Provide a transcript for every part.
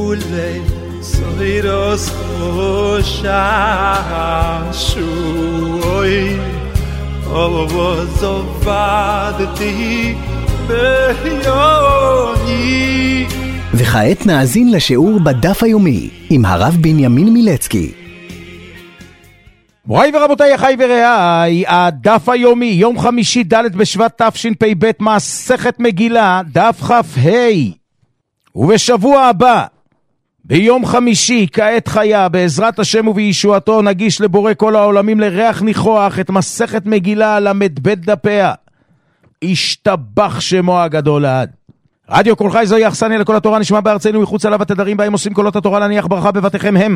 ule soiros shashui ozovadti beyoni. וכעת נאזין לשיעור בדף היומי עם הרב בנימין מילצקי. מוריי ורבותיי, אחי ורעיי, הדף היומי, יום חמישי ד' בשבט תשפ"ב, מסכת מגילה, דף כ"ה. ובשבוע הבא, ביום חמישי, כעת חיה, בעזרת השם ובישועתו, נגיש לבורא כל העולמים לריח ניחוח את מסכת מגילה למד בית דפיה. השתבח שמו הגדול לעד. רדיו כל חי זוהי אכסניה לכל התורה, נשמע בארצנו מחוץ עליו התדרים בהם עושים קולות התורה להניח ברכה בבתיכם הם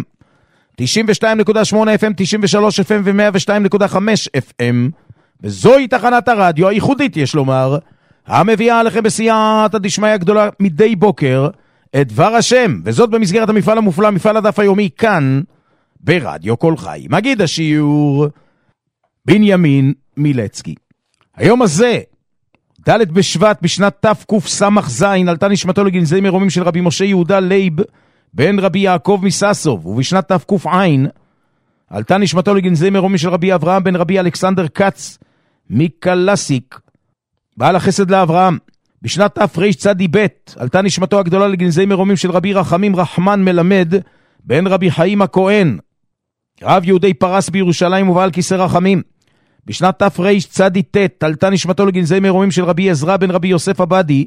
92.8 FM, 93 FM ו-102.5 FM, וזוהי תחנת הרדיו הייחודית, יש לומר, המביאה עליכם בסייעתא דשמיא הגדולה מדי בוקר את דבר השם, וזאת במסגרת המפעל המופלא, מפעל הדף היומי, כאן ברדיו כל חי. מגיד השיעור בנימין מילצקי. היום הזה ד' בשבט בשנת תקס"ז עלתה נשמתו לגנזי מרומים של רבי משה יהודה לייב בן רבי יעקב מססוב, ובשנת תק"ע עלתה נשמתו לגנזי מרומים של רבי אברהם בן רבי אלכסנדר קץ מקלסיק בעל החסד לאברהם. בשנת תרצ"ב עלתה נשמתו הגדולה לגנזי מרומים של רבי רחמים רחמן מלמד בן רבי חיים הכהן רב יהודי פרס בירושלים ובעל כיסא רחמים. בשנת תרצ"ט עלתה נשמתו לגנזי מרומים של רבי עזרא בן רבי יוסף עבדי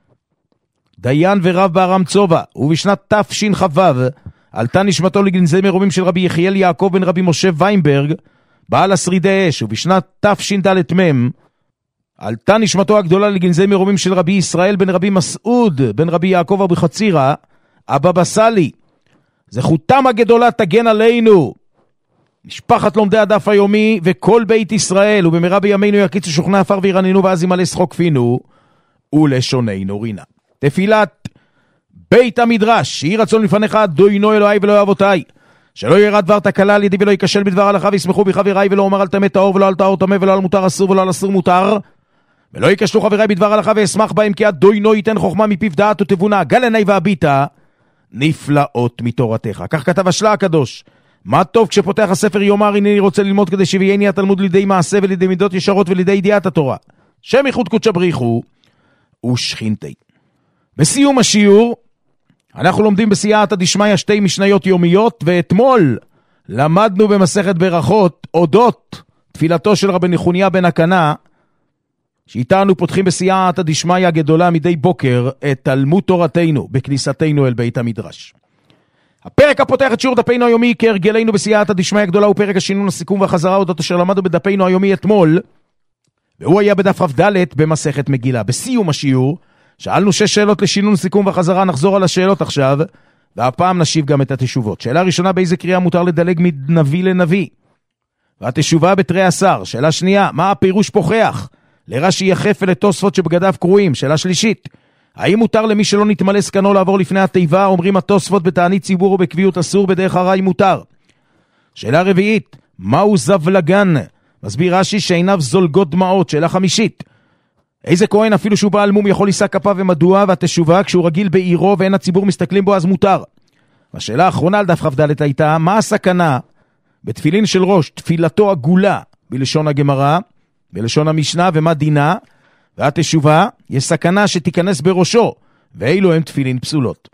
דיין ורב בארם צובא. ובשנת תשכ"ו עלתה נשמתו לגנזי מרומים של רבי יחיאל יעקב בן רבי משה ויינברג בעל השרידי אש. ובשנת תשד"מ עלתה נשמתו הגדולה לגנזי מרומים של רבי ישראל בן רבי מסעוד בן רבי יעקב אבוחצירא הבבא סאלי. זכותם הגדולה תגן עלינו, משפחת לומדי הדף היומי וכל בית ישראל, ובמהרה בימינו יקיצו שוכני עפר וירננו ואז ימלא שחוק פינו ולשוננו רינה. תפילת בית המדרש. יהי רצון לפניך אדוני אלוהי ואלוהי אבותיי, שלא ירד דבר תקלה על ידי ולא ייכשל בדבר הלכה, וישמחו בי חבריי, ולא אומר על טמא טהור ולא על טהור טמא, ולא על מותר אסור ולא על אסור מותר, ולא ייכשלו חבריי בדבר הלכה, ואשמח בהם, כי אדוני ייתן חוכמה מפיו דעת ותבונה, גל עיני והביטה נפלאות מתורתך. כך כתב השלה הקדוש. מה טוב כשפותח הספר יאמר הנני רוצה ללמוד, כדי שיהייני התלמוד לידי מעשה ולידי מידות ישרות ולידי ידיעת התורה. שם ייחוד קודשא בריחו ושכינתי. בסיום השיעור אנחנו לומדים בסייעתא דשמיא שתי משניות יומיות, ואתמול למדנו במסכת ברכות אודות תפילתו של רבי נחוניה בן הקנה, שאיתה אנו פותחים בסייעתא דשמיא הגדולה מדי בוקר את תלמוד תורתנו בכניסתנו אל בית המדרש. הפרק הפותח את שיעור דפינו היומי כהרגלנו בסייעתא דשמיא הגדולה הוא פרק השינון, הסיכום והחזרה אודות אשר למדנו בדפינו היומי אתמול, והוא היה בדף כ"ד במסכת מגילה. בסיום השיעור שאלנו 6 שאלות לשינון, סיכום וחזרה. נחזור על השאלות עכשיו, והפעם נשיב גם את התשובות. שאלה ראשונה, באיזה קריאה מותר לדלג מנביא לנביא? והתשובה בתרי עשר. שאלה שנייה, מה הפירוש פוחח? לרש"י יחף ולתוספות שבגדיו קרואים. שאלה שלישית, האם מותר למי שלא נתמלא סקנו לעבור לפני התיבה? אומרים התוספות בתענית ציבור ובקביעות אסור, בדרך הרי מותר. שאלה רביעית, מהו זבלגן? מסביר רש"י שעיניו זולגות דמעות. שאלה חמישית, איזה כהן אפילו שהוא בעל מום יכול לישא כפיו ומדוע? והתשובה, כשהוא רגיל בעירו ואין הציבור מסתכלים בו אז מותר. השאלה האחרונה על דף כ"ד הייתה, מה הסכנה בתפילין של ראש תפילתו עגולה בלשון הגמרא, בלשון המשנה, ומה דינה? והתשובה, יש סכנה שתיכנס בראשו, ואילו הם תפילין פסולות.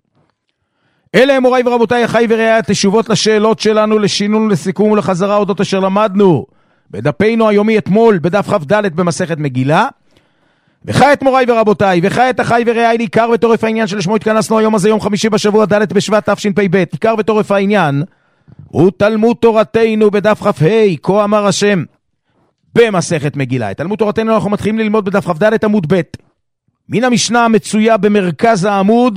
אלה הם מוריי ורבותיי, אחי ורעיי, התשובות לשאלות שלנו, לשינון, לסיכום ולחזרה אודות אשר למדנו בדפינו היומי אתמול בדף כ"ד במסכת מגילה. וכעת מוריי ורבותיי, וכעת אחי ורעיי, עיקר ותורף העניין שלשמו התכנסנו היום הזה, יום חמישי בשבוע ד' בשבט תשפ"ב. עיקר ותורף העניין הוא תלמוד תורתנו בדף כ"ה, כה אמר השם במסכת מגילה. את תלמוד תורתנו אנחנו מתחילים ללמוד בדף כ"ד עמוד ב'. מן המשנה המצויה במרכז העמוד,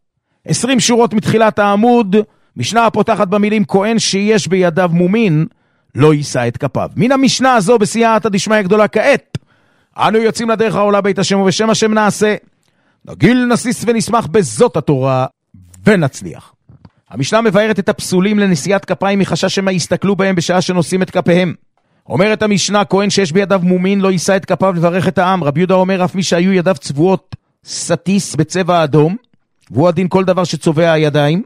20 שורות מתחילת העמוד, משנה הפותחת במילים כהן שיש בידיו מומין לא יישא את כפיו. מן המשנה הזו בסייעתא דשמיא הגדולה כעת אנו יוצאים לדרך העולה בית השם, ובשם השם נעשה, נגיל נסיס ונשמח בזאת התורה ונצליח. המשנה מבארת את הפסולים לנשיאת כפיים מחשש שמה יסתכלו בהם בשעה שנושאים את כפיהם. אומרת המשנה, כהן שיש בידיו מומין לא יישא את כפיו לברך את העם. רבי יהודה אומר, אף מי שהיו ידיו צבועות סטיס בצבע אדום, והוא הדין כל דבר שצובע הידיים,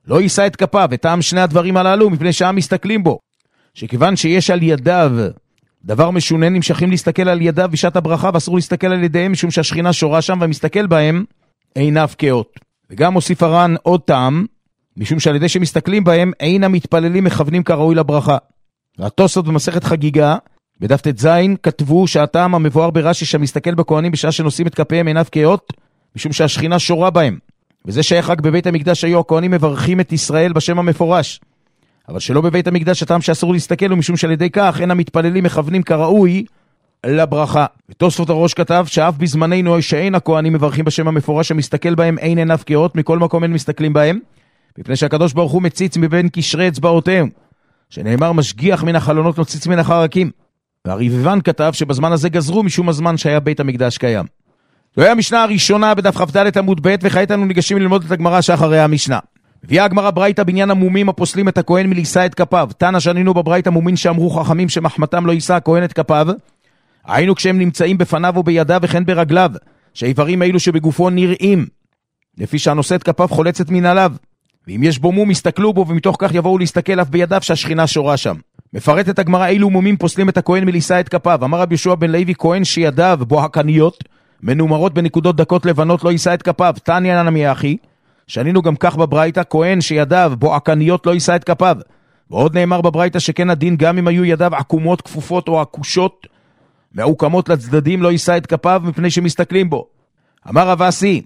לא יישא את כפיו, וטעם שני הדברים הללו מפני שהעם מסתכלים בו, שכיוון שיש על ידיו דבר משונה, נמשכים להסתכל על ידיו בשעת הברכה, ואסור להסתכל על ידיהם משום שהשכינה שורה שם, ומסתכל בהם עיניו כאות. וגם מוסיף הר"ן עוד טעם, משום שעל ידי שמסתכלים בהם אין המתפללים מכוונים כראוי לברכה. והתוספות במסכת חגיגה בדף ט"ז כתבו שהטעם המבואר ברש"י שמסתכל בכהנים בשעה שנושאים את כפיהם עיניו כאות, משום שהשכינה שורה בהם, וזה שייך רק בבית המקדש היו הכהנים מברכים את ישראל בשם המפורש, אבל שלא בבית המקדש הטעם שאסור להסתכל, ומשום שעל ידי כך אין המתפללים מכוונים כראוי לברכה. ותוספות הראש כתב שאף בזמננו שאין הכהנים מברכים בשם המפורש שמסתכל בהם אין עיניו כאות, מכל מקום אין מסתכלים בהם, מפני שהקדוש ברוך הוא מציץ מבין קשרי אצבעותיהם, שנאמר משגיח מן החלונות נוציץ מן החרקים. והריבבן כתב שבזמן הזה גזרו משום הזמן שהיה בית המקדש קיים. זו היה המשנה הראשונה בדף כ"ד עמוד ב', וכעת אנו ניגשים ללמוד את הגמרא שאחריה המשנה. הביאה הגמרא ברייתא בעניין המומים הפוסלים את הכהן מלישא את כפיו. תנא שנינו בברייתא מומין שאמרו חכמים שמחמתם לא יישא הכהן את כפיו, היינו כשהם נמצאים בפניו ובידיו וכן ברגליו, שהאיברים האלו שבגופו נראים, לפי שהנושא את כפיו חולצת מן עליו. ואם יש בו מום, יסתכלו בו, ומתוך כך יבואו להסתכל אף בידיו שהשכינה שורה שם. מפרט את הגמרא אילו מומים פוסלים את הכהן מלישא את כפיו. אמר רבי יהושע בן לוי, כהן שידיו בוהקניות מנומרות בנקודות דקות לבנות לא יישא את כפיו. תניא נמי אחי, שנינו גם כך בברייתא, כהן שידיו בוהקניות לא יישא את כפיו. ועוד נאמר בברייתא שכן הדין גם אם היו ידיו עקומות, כפופות או עקושות מעוקמות לצדדים לא יישא את כפיו מפני שמסתכלים בו. אמר רב אסי,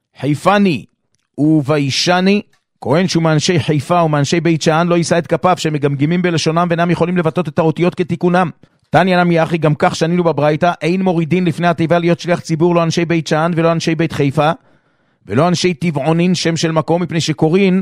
חיפני וביישני, כהן שהוא מאנשי חיפה ומאנשי בית שאן לא יישא את כפיו, שמגמגמים בלשונם ואינם יכולים לבטאות את האותיות כתיקונם. תניא נמי אחי, גם כך שנינו בברייתא, אין מורידין לפני התיבה להיות שליח ציבור, לא אנשי בית שאן ולא אנשי בית חיפה ולא אנשי טבעונין, שם של מקום, מפני שקוראים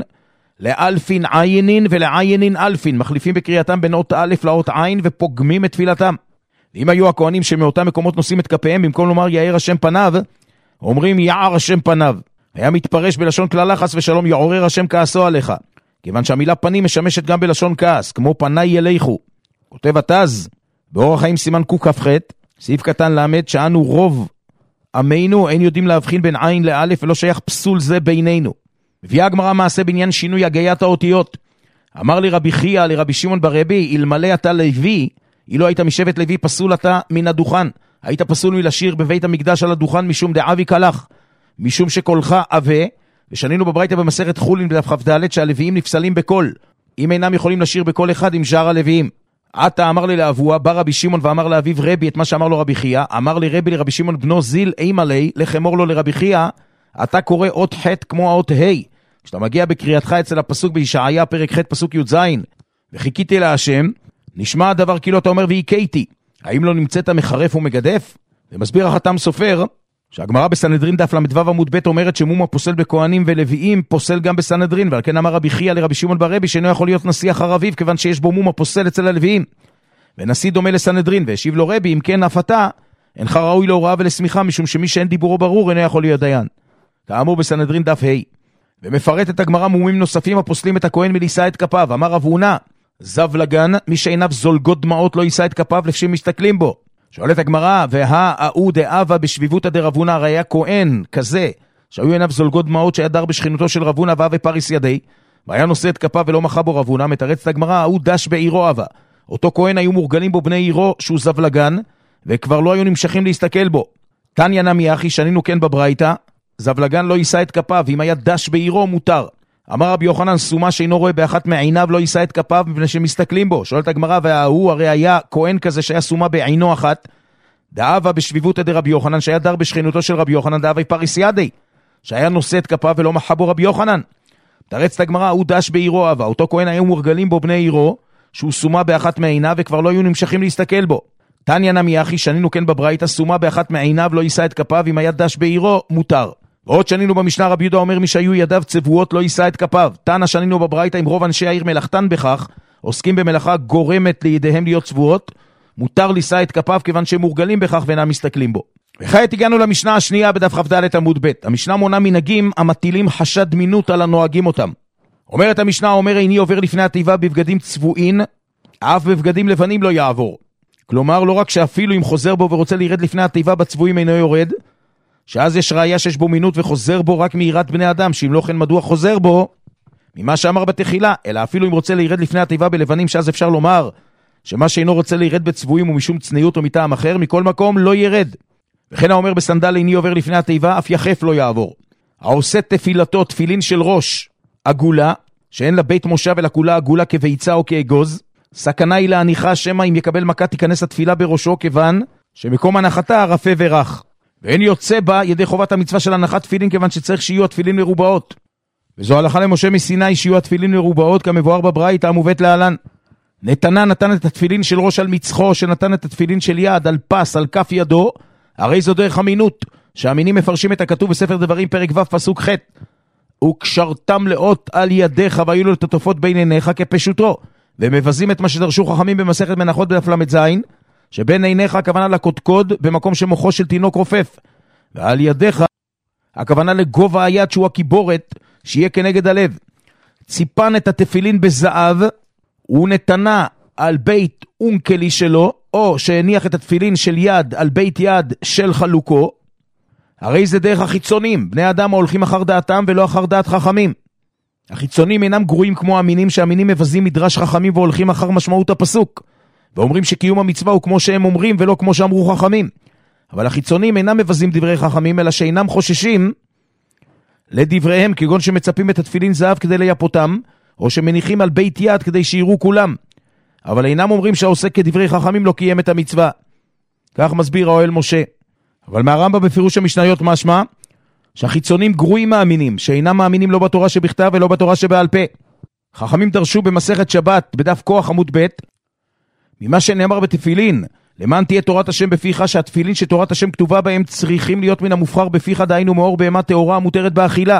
לאלפין עיינין ולעיינין אלפין, מחליפים בקריאתם בין אות א' לאות עין ופוגמים את תפילתם. אם היו הכהנים שמאותם מקומות נושאים את כפיהם, במקום לומר יאר השם פניו, אומרים יער השם פניו. היה מתפרש בלשון כללה חס ושלום יעורר השם כעסו עליך, כיוון שהמילה פנים משמשת גם בלשון כעס, כמו פניי ילכו. כותב התז באורח חיים סימן קכ"ח סעיף קטן למד, שאנו רוב עמנו אין יודעים להבחין בין עין לאלף, ולא שייך פסול זה בינינו. מביאה הגמרא מעשה בעניין שינוי הגיית האותיות. אמר לי רבי חייא לרבי שמעון ברבי, אלמלא אתה לוי, אילו היית משבט לוי, פסול אתה מן הדוכן, היית פסול מלשיר בבית המקדש על הדוכן, משום דאבי קלח, משום שקולך עבה. ושנינו בברייתא במסכת חולין בדף כ"ד שהלוויים נפסלים בקול, אם אינם יכולים לשיר בקול אחד עם שאר הלוויים. עתה אמר לי לאבוה, בא רבי שמעון ואמר לאביו רבי את מה שאמר לו רבי חייא. אמר לי רבי לרבי שמעון בנו זיל אימה לי, לחמור לו לרבי חייא, אתה קורא אות ח' כמו האות ה'. כשאתה מגיע בקריאתך אצל הפסוק בישעיה פרק ח' פסוק י"ז, וחיכיתי להשם, נשמע הדבר כאילו אתה אומר והיכיתי, האם לא נמצאת מחרף ומגדף? ומסביר החתם סופר שהגמרא בסנהדרין דף ל"ו עמוד ב' אומרת שמום הפוסל בכהנים ולוויים פוסל גם בסנהדרין, ועל כן אמר רבי חייא לרבי שמעון ברבי שאינו יכול להיות נשיא אחר אביו, כיוון שיש בו מום הפוסל אצל הלוויים, ונשיא דומה לסנהדרין. והשיב לו רבי, אם כן אף אתה אינך ראוי להוראה ולסמיכה, משום שמי שאין דיבורו ברור אינו יכול להיות דיין, כאמור בסנהדרין דף ה'. ומפרט את הגמרא מומים נוספים הפוסלים את הכהן מלישא את כפיו. אמר רב הונא זב לגן, מי שעיניו זולגות דמעות לא יישא את כפיו לפי משתכלים בו. שואלת הגמרא, והאו דאבה בשביבותא דרב הונא, הרי היה כהן כזה שהיו עיניו זולגות דמעות שהיה דר בשכנותו של רב הונא ואבה פריס ידי, והיה נושא את כפיו ולא מחה בו רב הונא. מתרצת הגמרא, האו דש בעירו אבה, אותו כהן היו מורגלים בו בני עירו שהוא זב לגן, וכבר לא היו נמשכים להסתכל בו. תניא נמי אחי, שנינו כן בברייתא, זב לגן לא יישא את כפיו, אם היה דש בעירו מותר. אמר רבי יוחנן, סומה שאינו רואה באחת מעיניו לא יישא את כפיו מפני שמסתכלים בו. שואלת הגמרא, וההוא הרי היה כהן כזה שהיה סומה בעינו אחת, דאבה בשביבותא דרבי יוחנן, שהיה דר בשכנותו של רבי יוחנן, דאבה פריס ידי, שהיה נושא את כפיו ולא מחה בו רבי יוחנן. תרצת הגמרא, הוא דש בעירו אבה, אותו כהן היו מורגלים בו בני עירו שהוא סומה באחת מעיניו וכבר לא היו נמשכים להסתכל בו. תניא נמי אחי, שנינו כן בברייתא, סומה באחת מעיניו לא יישא את כפיו, אם היה דש בעירו מותר. ועוד שנינו במשנה רבי יהודה אומר, מי שהיו ידיו צבועות לא יישא את כפיו. תנא שנינו בברייתא, אם רוב אנשי העיר מלאכתן בכך, עוסקים במלאכה גורמת לידיהם להיות צבועות, מותר לישא את כפיו כיוון שהם מורגלים בכך ואינם מסתכלים בו. וכעת הגענו למשנה השנייה בדף כ"ד עמוד ב'. המשנה מונה מנהגים המטילים חשד מינות על הנוהגים אותם. אומרת המשנה, אומר איני עובר לפני התיבה בבגדים צבועים, אף בבגדים לבנים לא יעבור. כלומר, לא רק שאפילו אם חוזר בו ורוצה לירד לפני התיבה בצבועים אינו יורד, שאז יש ראיה שיש בו מינות וחוזר בו רק מיראת בני אדם, שאם לא כן מדוע חוזר בו ממה שאמר בתחילה, אלא אפילו אם רוצה להירד לפני התיבה בלבנים, שאז אפשר לומר שמה שאינו רוצה להירד בצבועים הוא משום צניעות או מטעם אחר, מכל מקום לא ירד. וכן האומר בסנדל איני עובר לפני התיבה, אף יחף לא יעבור. העושה תפילתו תפילין של ראש עגולה, שאין לה בית מושב אלא כולה עגולה כביצה או כאגוז, סכנה היא להניחה שמא אם יקבל מכה תיכנס התפילה בראשו, כיוון שמקום הנחתה רפה ורך. ואין יוצא בה ידי חובת המצווה של הנחת תפילין, כיוון שצריך שיהיו התפילין מרובעות. וזו הלכה למשה מסיני שיהיו התפילין מרובעות, כמבואר בברייתא המובאת להלן. נתנה נתן את התפילין של ראש על מצחו, שנתן את התפילין של יד על פס על כף ידו, הרי זו דרך אמינות, שהאמינים מפרשים את הכתוב בספר דברים פרק ו' פסוק ח', וקשרתם לאות על ידיך והיו לו לטוטפות בין עיניך כפשוטו, ומבזים את מה שדרשו חכמים במסכת מנחות בדף ל"ז, שבין עיניך הכוונה לקודקוד במקום שמוחו של תינוק רופף, ועל ידיך הכוונה לגובה היד שהוא הקיבורת שיהיה כנגד הלב. ציפן את התפילין בזהב ונתנה על בית אונקלי שלו, או שהניח את התפילין של יד על בית יד של חלוקו, הרי זה דרך החיצונים, בני אדם ההולכים אחר דעתם ולא אחר דעת חכמים. החיצונים אינם גרועים כמו האמינים, שהאמינים מבזים מדרש חכמים והולכים אחר משמעות הפסוק, ואומרים שקיום המצווה הוא כמו שהם אומרים ולא כמו שאמרו חכמים. אבל החיצונים אינם מבזים דברי חכמים, אלא שאינם חוששים לדבריהם, כגון שמצפים את התפילין זהב כדי ליפותם, או שמניחים על בית יד כדי שיראו כולם. אבל אינם אומרים שהעוסק כדברי חכמים לא קיים את המצווה. כך מסביר האוהל משה. אבל מהרמב"ם בפירוש המשניות משמע שהחיצונים גרועים מאמינים, שאינם מאמינים לא בתורה שבכתב ולא בתורה שבעל פה. חכמים דרשו במסכת שבת בדף כוח עמוד ב', ממה שנאמר בתפילין, למען תהיה תורת השם בפיך, שהתפילין שתורת השם כתובה בהם צריכים להיות מן המובחר בפיך, דהיינו מאור בהמה טהורה המותרת באכילה.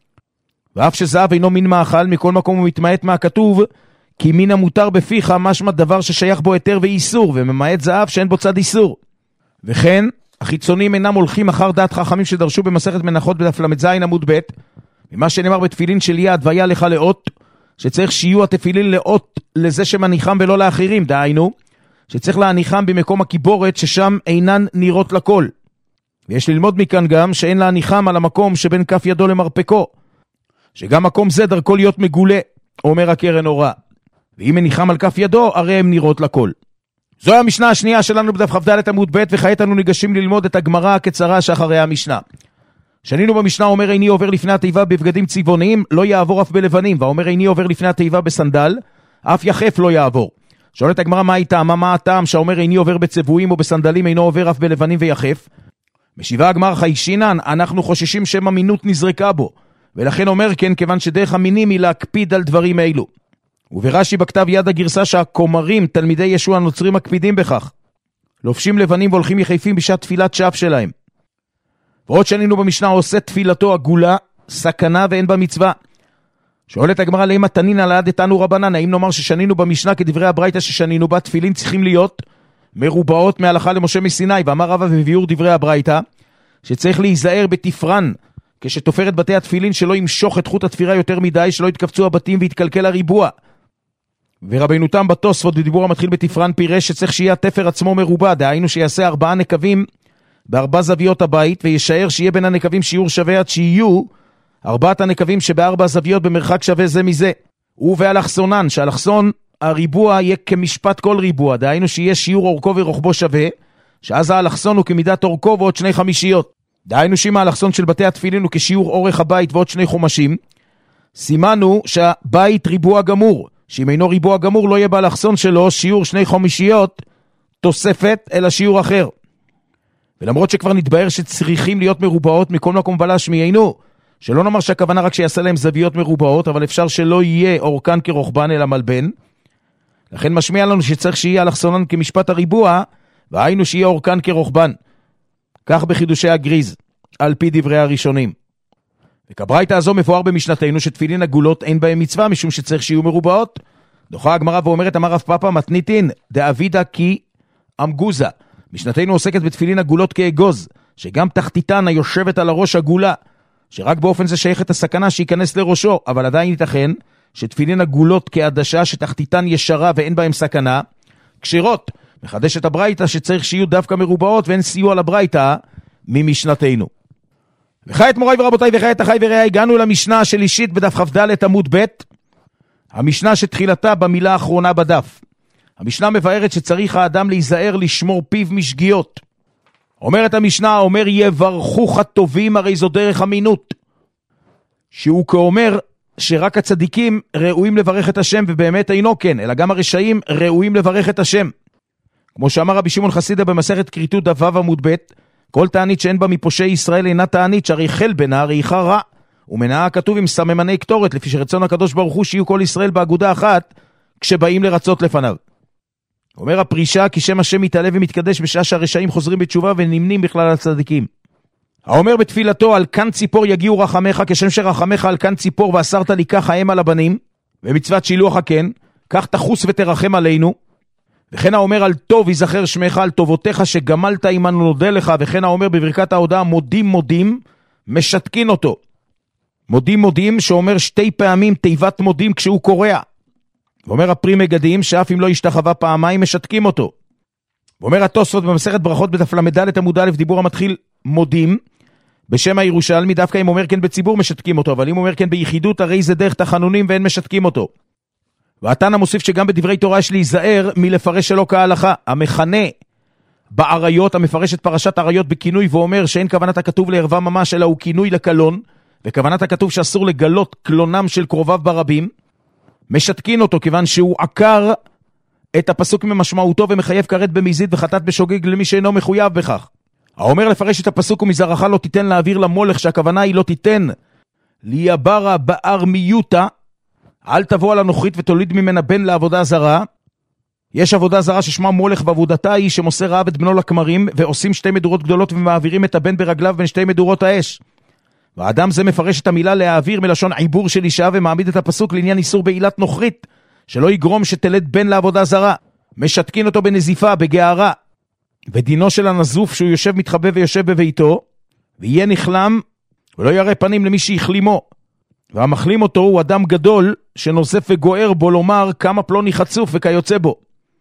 ואף שזהב אינו מין מאכל, מכל מקום הוא מתמעט מהכתוב, כי מן המותר בפיך משמע דבר ששייך בו היתר ואיסור, וממעט זהב שאין בו צד איסור. וכן, החיצונים אינם הולכים אחר דעת חכמים שדרשו במסכת מנחות בדף ל"ז עמוד ב', ממה שנאמר בתפילין של יד והיה לך לאות, שצריך שיהיו התפילין לאות לזה שמניחם ולא לאחרים, דהיינו, שצריך להניחם במקום הקיבורת ששם אינן נראות לכל. ויש ללמוד מכאן גם שאין להניחם על המקום שבין כף ידו למרפקו, שגם מקום זה דרכו להיות מגולה, אומר הקרן אורה. ואם מניחם על כף ידו, הרי הם נראות לכל. זו המשנה השנייה שלנו בדף כ"ד עמוד ב', וכעת אנו ניגשים ללמוד את הגמרא הקצרה שאחרי המשנה. שנינו במשנה אומר איני עובר לפני התיבה בבגדים צבעוניים, לא יעבור אף בלבנים, ואומר איני עובר לפני התיבה בסנדל, אף יחף לא יעבור. שואלת הגמרא מה איתה, מה הטעם שאומר איני עובר בצבועים או בסנדלים, אינו עובר אף בלבנים ויחף? משיבה הגמרא חיישינן, אנחנו חוששים שמא מינות נזרקה בו, ולכן אומר כן, כיוון שדרך המינים היא להקפיד על דברים אלו. וברש"י בכתב יד הגרסה שהכומרים, תלמידי ישוע הנוצרים, מקפידים בכך. לובשים לבנים והולכים יחפים בשעת תפילת שף שלהם. ועוד שנינו במשנה עושה תפילתו עגולה, סכנה ואין בה מצווה. שואלת הגמרא למה תנינא לעדתנו רבנן, האם נאמר ששנינו במשנה כדברי הברייתא ששנינו בה, תפילין צריכים להיות מרובעות מהלכה למשה מסיני, ואמר רבא בביאור דברי הברייתא שצריך להיזהר בתפרן כשתופר את בתי התפילין, שלא ימשוך את חוט התפירה יותר מדי, שלא יתקפצו הבתים ויתקלקל הריבוע. ורבינו תם בתוספות בדיבור המתחיל בתפרן פירש שצריך שיהיה התפר עצמו מרובע, דהיינו שיעשה 4 נקבים ב4 זוויות הבית, וישאר שיהיה בין הנקבים שיעור שווה עד שיהיו 4 הנקבים שב4 זוויות במרחק שווה זה מזה. ובאלכסונן, שהאלכסון הריבוע יהיה כמשפט כל ריבוע, דהיינו שיהיה שיעור אורכו ורוחבו שווה, שאז האלכסון הוא כמידת אורכו ועוד 2 חמישיות. דהיינו שאם האלכסון של בתי התפילין הוא כשיעור אורך הבית ועוד 2 חומשים, סימנו שהבית ריבוע גמור, שאם אינו ריבוע גמור לא יהיה באלכסון שלו שיעור 2 חמישיות תוספת אלא שיעור אחר. ולמרות שכבר נתבהר שצריכים להיות מרובעות, מכל מקום בלש מיינו, שלא נאמר שהכוונה רק שיעשה להם זוויות מרובעות, אבל אפשר שלא יהיה אורכן כרוחבן אלא מלבן. לכן משמיע לנו שצריך שיהיה אלכסונן כמשפט הריבוע, והיינו שיהיה אורכן כרוחבן. כך בחידושי הגריז, על פי דברי הראשונים. וכברייתא הזו מבואר במשנתנו שתפילין עגולות אין בהם מצווה, משום שצריך שיהיו מרובעות. דוחה הגמרא ואומרת אמר רב פאפא מתניתין דאבידא כי אמגוזה. משנתנו עוסקת בתפילין עגולות כאגוז, שגם תחתיתן היושבת על הראש עגולה, שרק באופן זה שייכת הסכנה שייכנס לראשו, אבל עדיין ייתכן שתפילין עגולות כעדשה שתחתיתן ישרה ואין בהם סכנה, כשרות. מחדשת הברייתא שצריך שיהיו דווקא מרובעות, ואין סיוע לברייתא ממשנתנו. וכעת מוריי ורבותיי וכעת אחי ורעי, הגענו למשנה השלישית בדף כ"ד עמוד ב', המשנה שתחילתה במילה האחרונה בדף. המשנה מבארת שצריך האדם להיזהר לשמור פיו משגיאות. אומרת המשנה, אומר יברכוך הטובים, הרי זו דרך אמינות. שהוא כאומר שרק הצדיקים ראויים לברך את השם, ובאמת אינו כן, אלא גם הרשעים ראויים לברך את השם. כמו שאמר רבי שמעון חסידה במסכת כריתות דף ו' עמוד ב', כל תענית שאין בה מפושעי ישראל אינה תענית, שהרי חל בנה ריחה רע, ומנעה כתוב עם סממני קטורת, לפי שרצון הקדוש ברוך הוא שיהיו כל ישראל באגודה אחת, כשבאים לרצות לפניו. אומר הפרישה, כי שם השם מתעלה ומתקדש בשעה שהרשעים חוזרים בתשובה ונמנים בכלל הצדיקים. האומר בתפילתו, על כאן ציפור יגיעו רחמך, כשם שרחמך על כאן ציפור ואסרת לי ככה הם על הבנים, ומצוות שילוח הכן, כך תחוס ותרחם עלינו. וכן האומר על טוב יזכר שמך, על טובותיך שגמלת עמנו נודה לך. וכן האומר בברכת ההודעה, מודים מודים, משתקין אותו. מודים מודים שאומר 2 פעמים תיבת מודים כשהוא קורע. ואומר הפרי מגדים שאף אם לא ישתחווה פעמיים משתקים אותו. ואומר התוספות במסכת ברכות בדף ל"ד עמוד א', דיבור המתחיל מודים בשם הירושלמי, דווקא אם אומר כן בציבור משתקים אותו, אבל אם אומר כן ביחידות הרי זה דרך תחנונים ואין משתקים אותו. והתנא מוסיף שגם בדברי תורה יש להיזהר מלפרש שלא כהלכה. המכנה בעריות, המפרש את פרשת עריות בכינוי ואומר שאין כוונת הכתוב לערווה ממש, אלא הוא כינוי לקלון, וכוונת הכתוב שאסור לגלות קלונם של קרוביו ברבים, משתקין אותו כיוון שהוא עקר את הפסוק ממשמעותו ומחייב כרת במזיד וחטאת בשוגג למי שאינו מחויב בכך. האומר לפרש את הפסוק ומזרחה לא תיתן להעביר למולך, שהכוונה היא לא תיתן ליברה בארמיותה, אל תבוא על הנוכרית ותוליד ממנה בן לעבודה זרה. יש עבודה זרה ששמה מולך, ועבודתה היא שמוסר רעב את בנו לכמרים, ועושים 2 מדורות גדולות ומעבירים את הבן ברגליו בין 2 מדורות האש. והאדם זה מפרש את המילה להעביר מלשון עיבור של אישה, ומעמיד את הפסוק לעניין איסור בעילת נוכרית, שלא יגרום שתלד בן לעבודה זרה. משתקין אותו בנזיפה, בגערה. ודינו של הנזוף שהוא יושב מתחבא ויושב בביתו, ויהיה נכלם ולא יראה פנים למי שיחלימו. והמחלים אותו הוא אדם גדול שנוסף וגוער בו לומר כמה פלוני חצוף וכיוצא בו.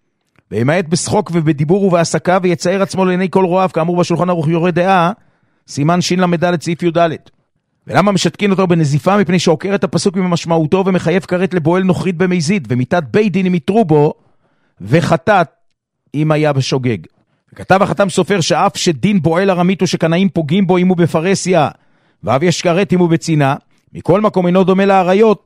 וימעט בשחוק ובדיבור ובעסקה ויצייר עצמו לעיני כל רואיו, כאמור בשולחן ערוך יורה דעה, סימן שין למד' סעיף י"ד. ולמה משתקין אותו בנזיפה? מפני שעוקר את הפסוק ממשמעותו ומחייב כרת לבועל נוכרית במזיד, ומיתת בית דין אם יתרו בו, וחטאת אם היה בשוגג. וכתב החתם סופר שאף שדין בועל ארמית הוא שקנאים פוגעים בו אם הוא בפרסיה, ואף יש כרת אם הוא בצינה, מכל מקום אינו דומה לעריות,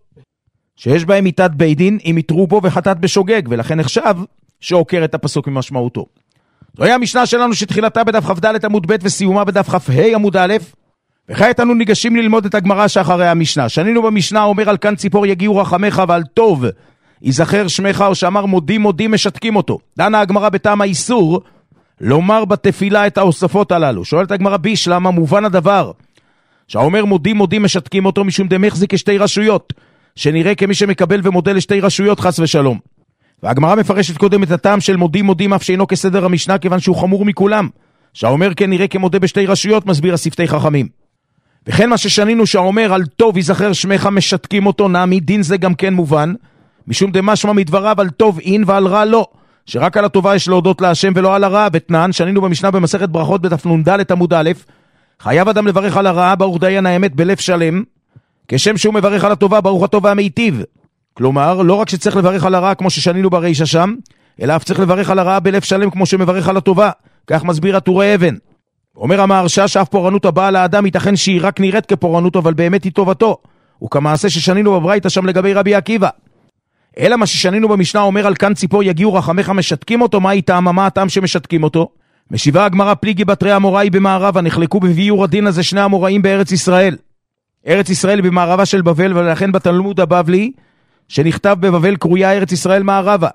שיש בהם מיתת בית דין אם יתרו בו וחטאת בשוגג, ולכן נחשב שעוקר את הפסוק ממשמעותו. זוהי המשנה שלנו שתחילתה בדף כ"ד עמוד ב' וסיומה בדף כ"ה עמוד א', וכעת אנו ניגשים ללמוד את הגמרא שאחרי המשנה. שנינו במשנה אומר על כאן ציפור יגיעו רחמך ועל טוב יזכר שמך, או שאמר מודים מודים משתקים אותו. דנה הגמרא בטעם האיסור לומר בתפילה את ההוספות הללו. שואלת הגמרא בישלמה, מובן הדבר שהאומר מודים מודים משתקים אותו משום דמחזיק 2 רשויות, שנראה כמי שמקבל ומודה ל2 רשויות חס ושלום. והגמרא מפרשת קודם את הטעם של מודים מודים אף שאינו כסדר המשנה, כיוון שהוא חמור מכולם. שהאומר כן נראה כמודה ב2 רשויות, מסביר השפתי חכמים. וכן מה ששנינו שהאומר על טוב יזכר שמך משתקים אותו, נעמי דין זה גם כן מובן, משום דמשמע מדבריו על טוב אין ועל רע לא, שרק על הטובה יש להודות להשם ולא על הרע. ותנן שנינו במשנה במסכת ברכות בדף נ"ד עמוד א', חייב אדם לברך על הרעה ברוך דיין האמת בלב שלם, כשם שהוא מברך על הטובה ברוך הטוב והמיטיב. כלומר, לא רק שצריך לברך על הרעה כמו ששנינו ברישה שם, אלא אף צריך לברך על הרעה בלב שלם כמו שמברך על הטובה. כך מסביר הטורי אבן. אומר המהרש"א שאף פורענות הבאה לאדם ייתכן שהיא רק נראית כפורענות, אבל באמת היא טובתו, וכמעשה ששנינו בברייתא שם לגבי רבי עקיבא. אלא מה ששנינו במשנה אומר על כאן ציפור יגיעו רחמך משתקים אותו, מה איתם? מה הטעם שמשתקים אותו? משיבה הגמרא פליגי בתרי אמוראי במערבה, נחלקו בביאור הדין הזה 2 אמוראים בארץ ישראל. ארץ ישראל במערבה של בבל, ולכן בתלמוד הבבלי שנכתב בבבל קרויה ארץ ישראל מערבה.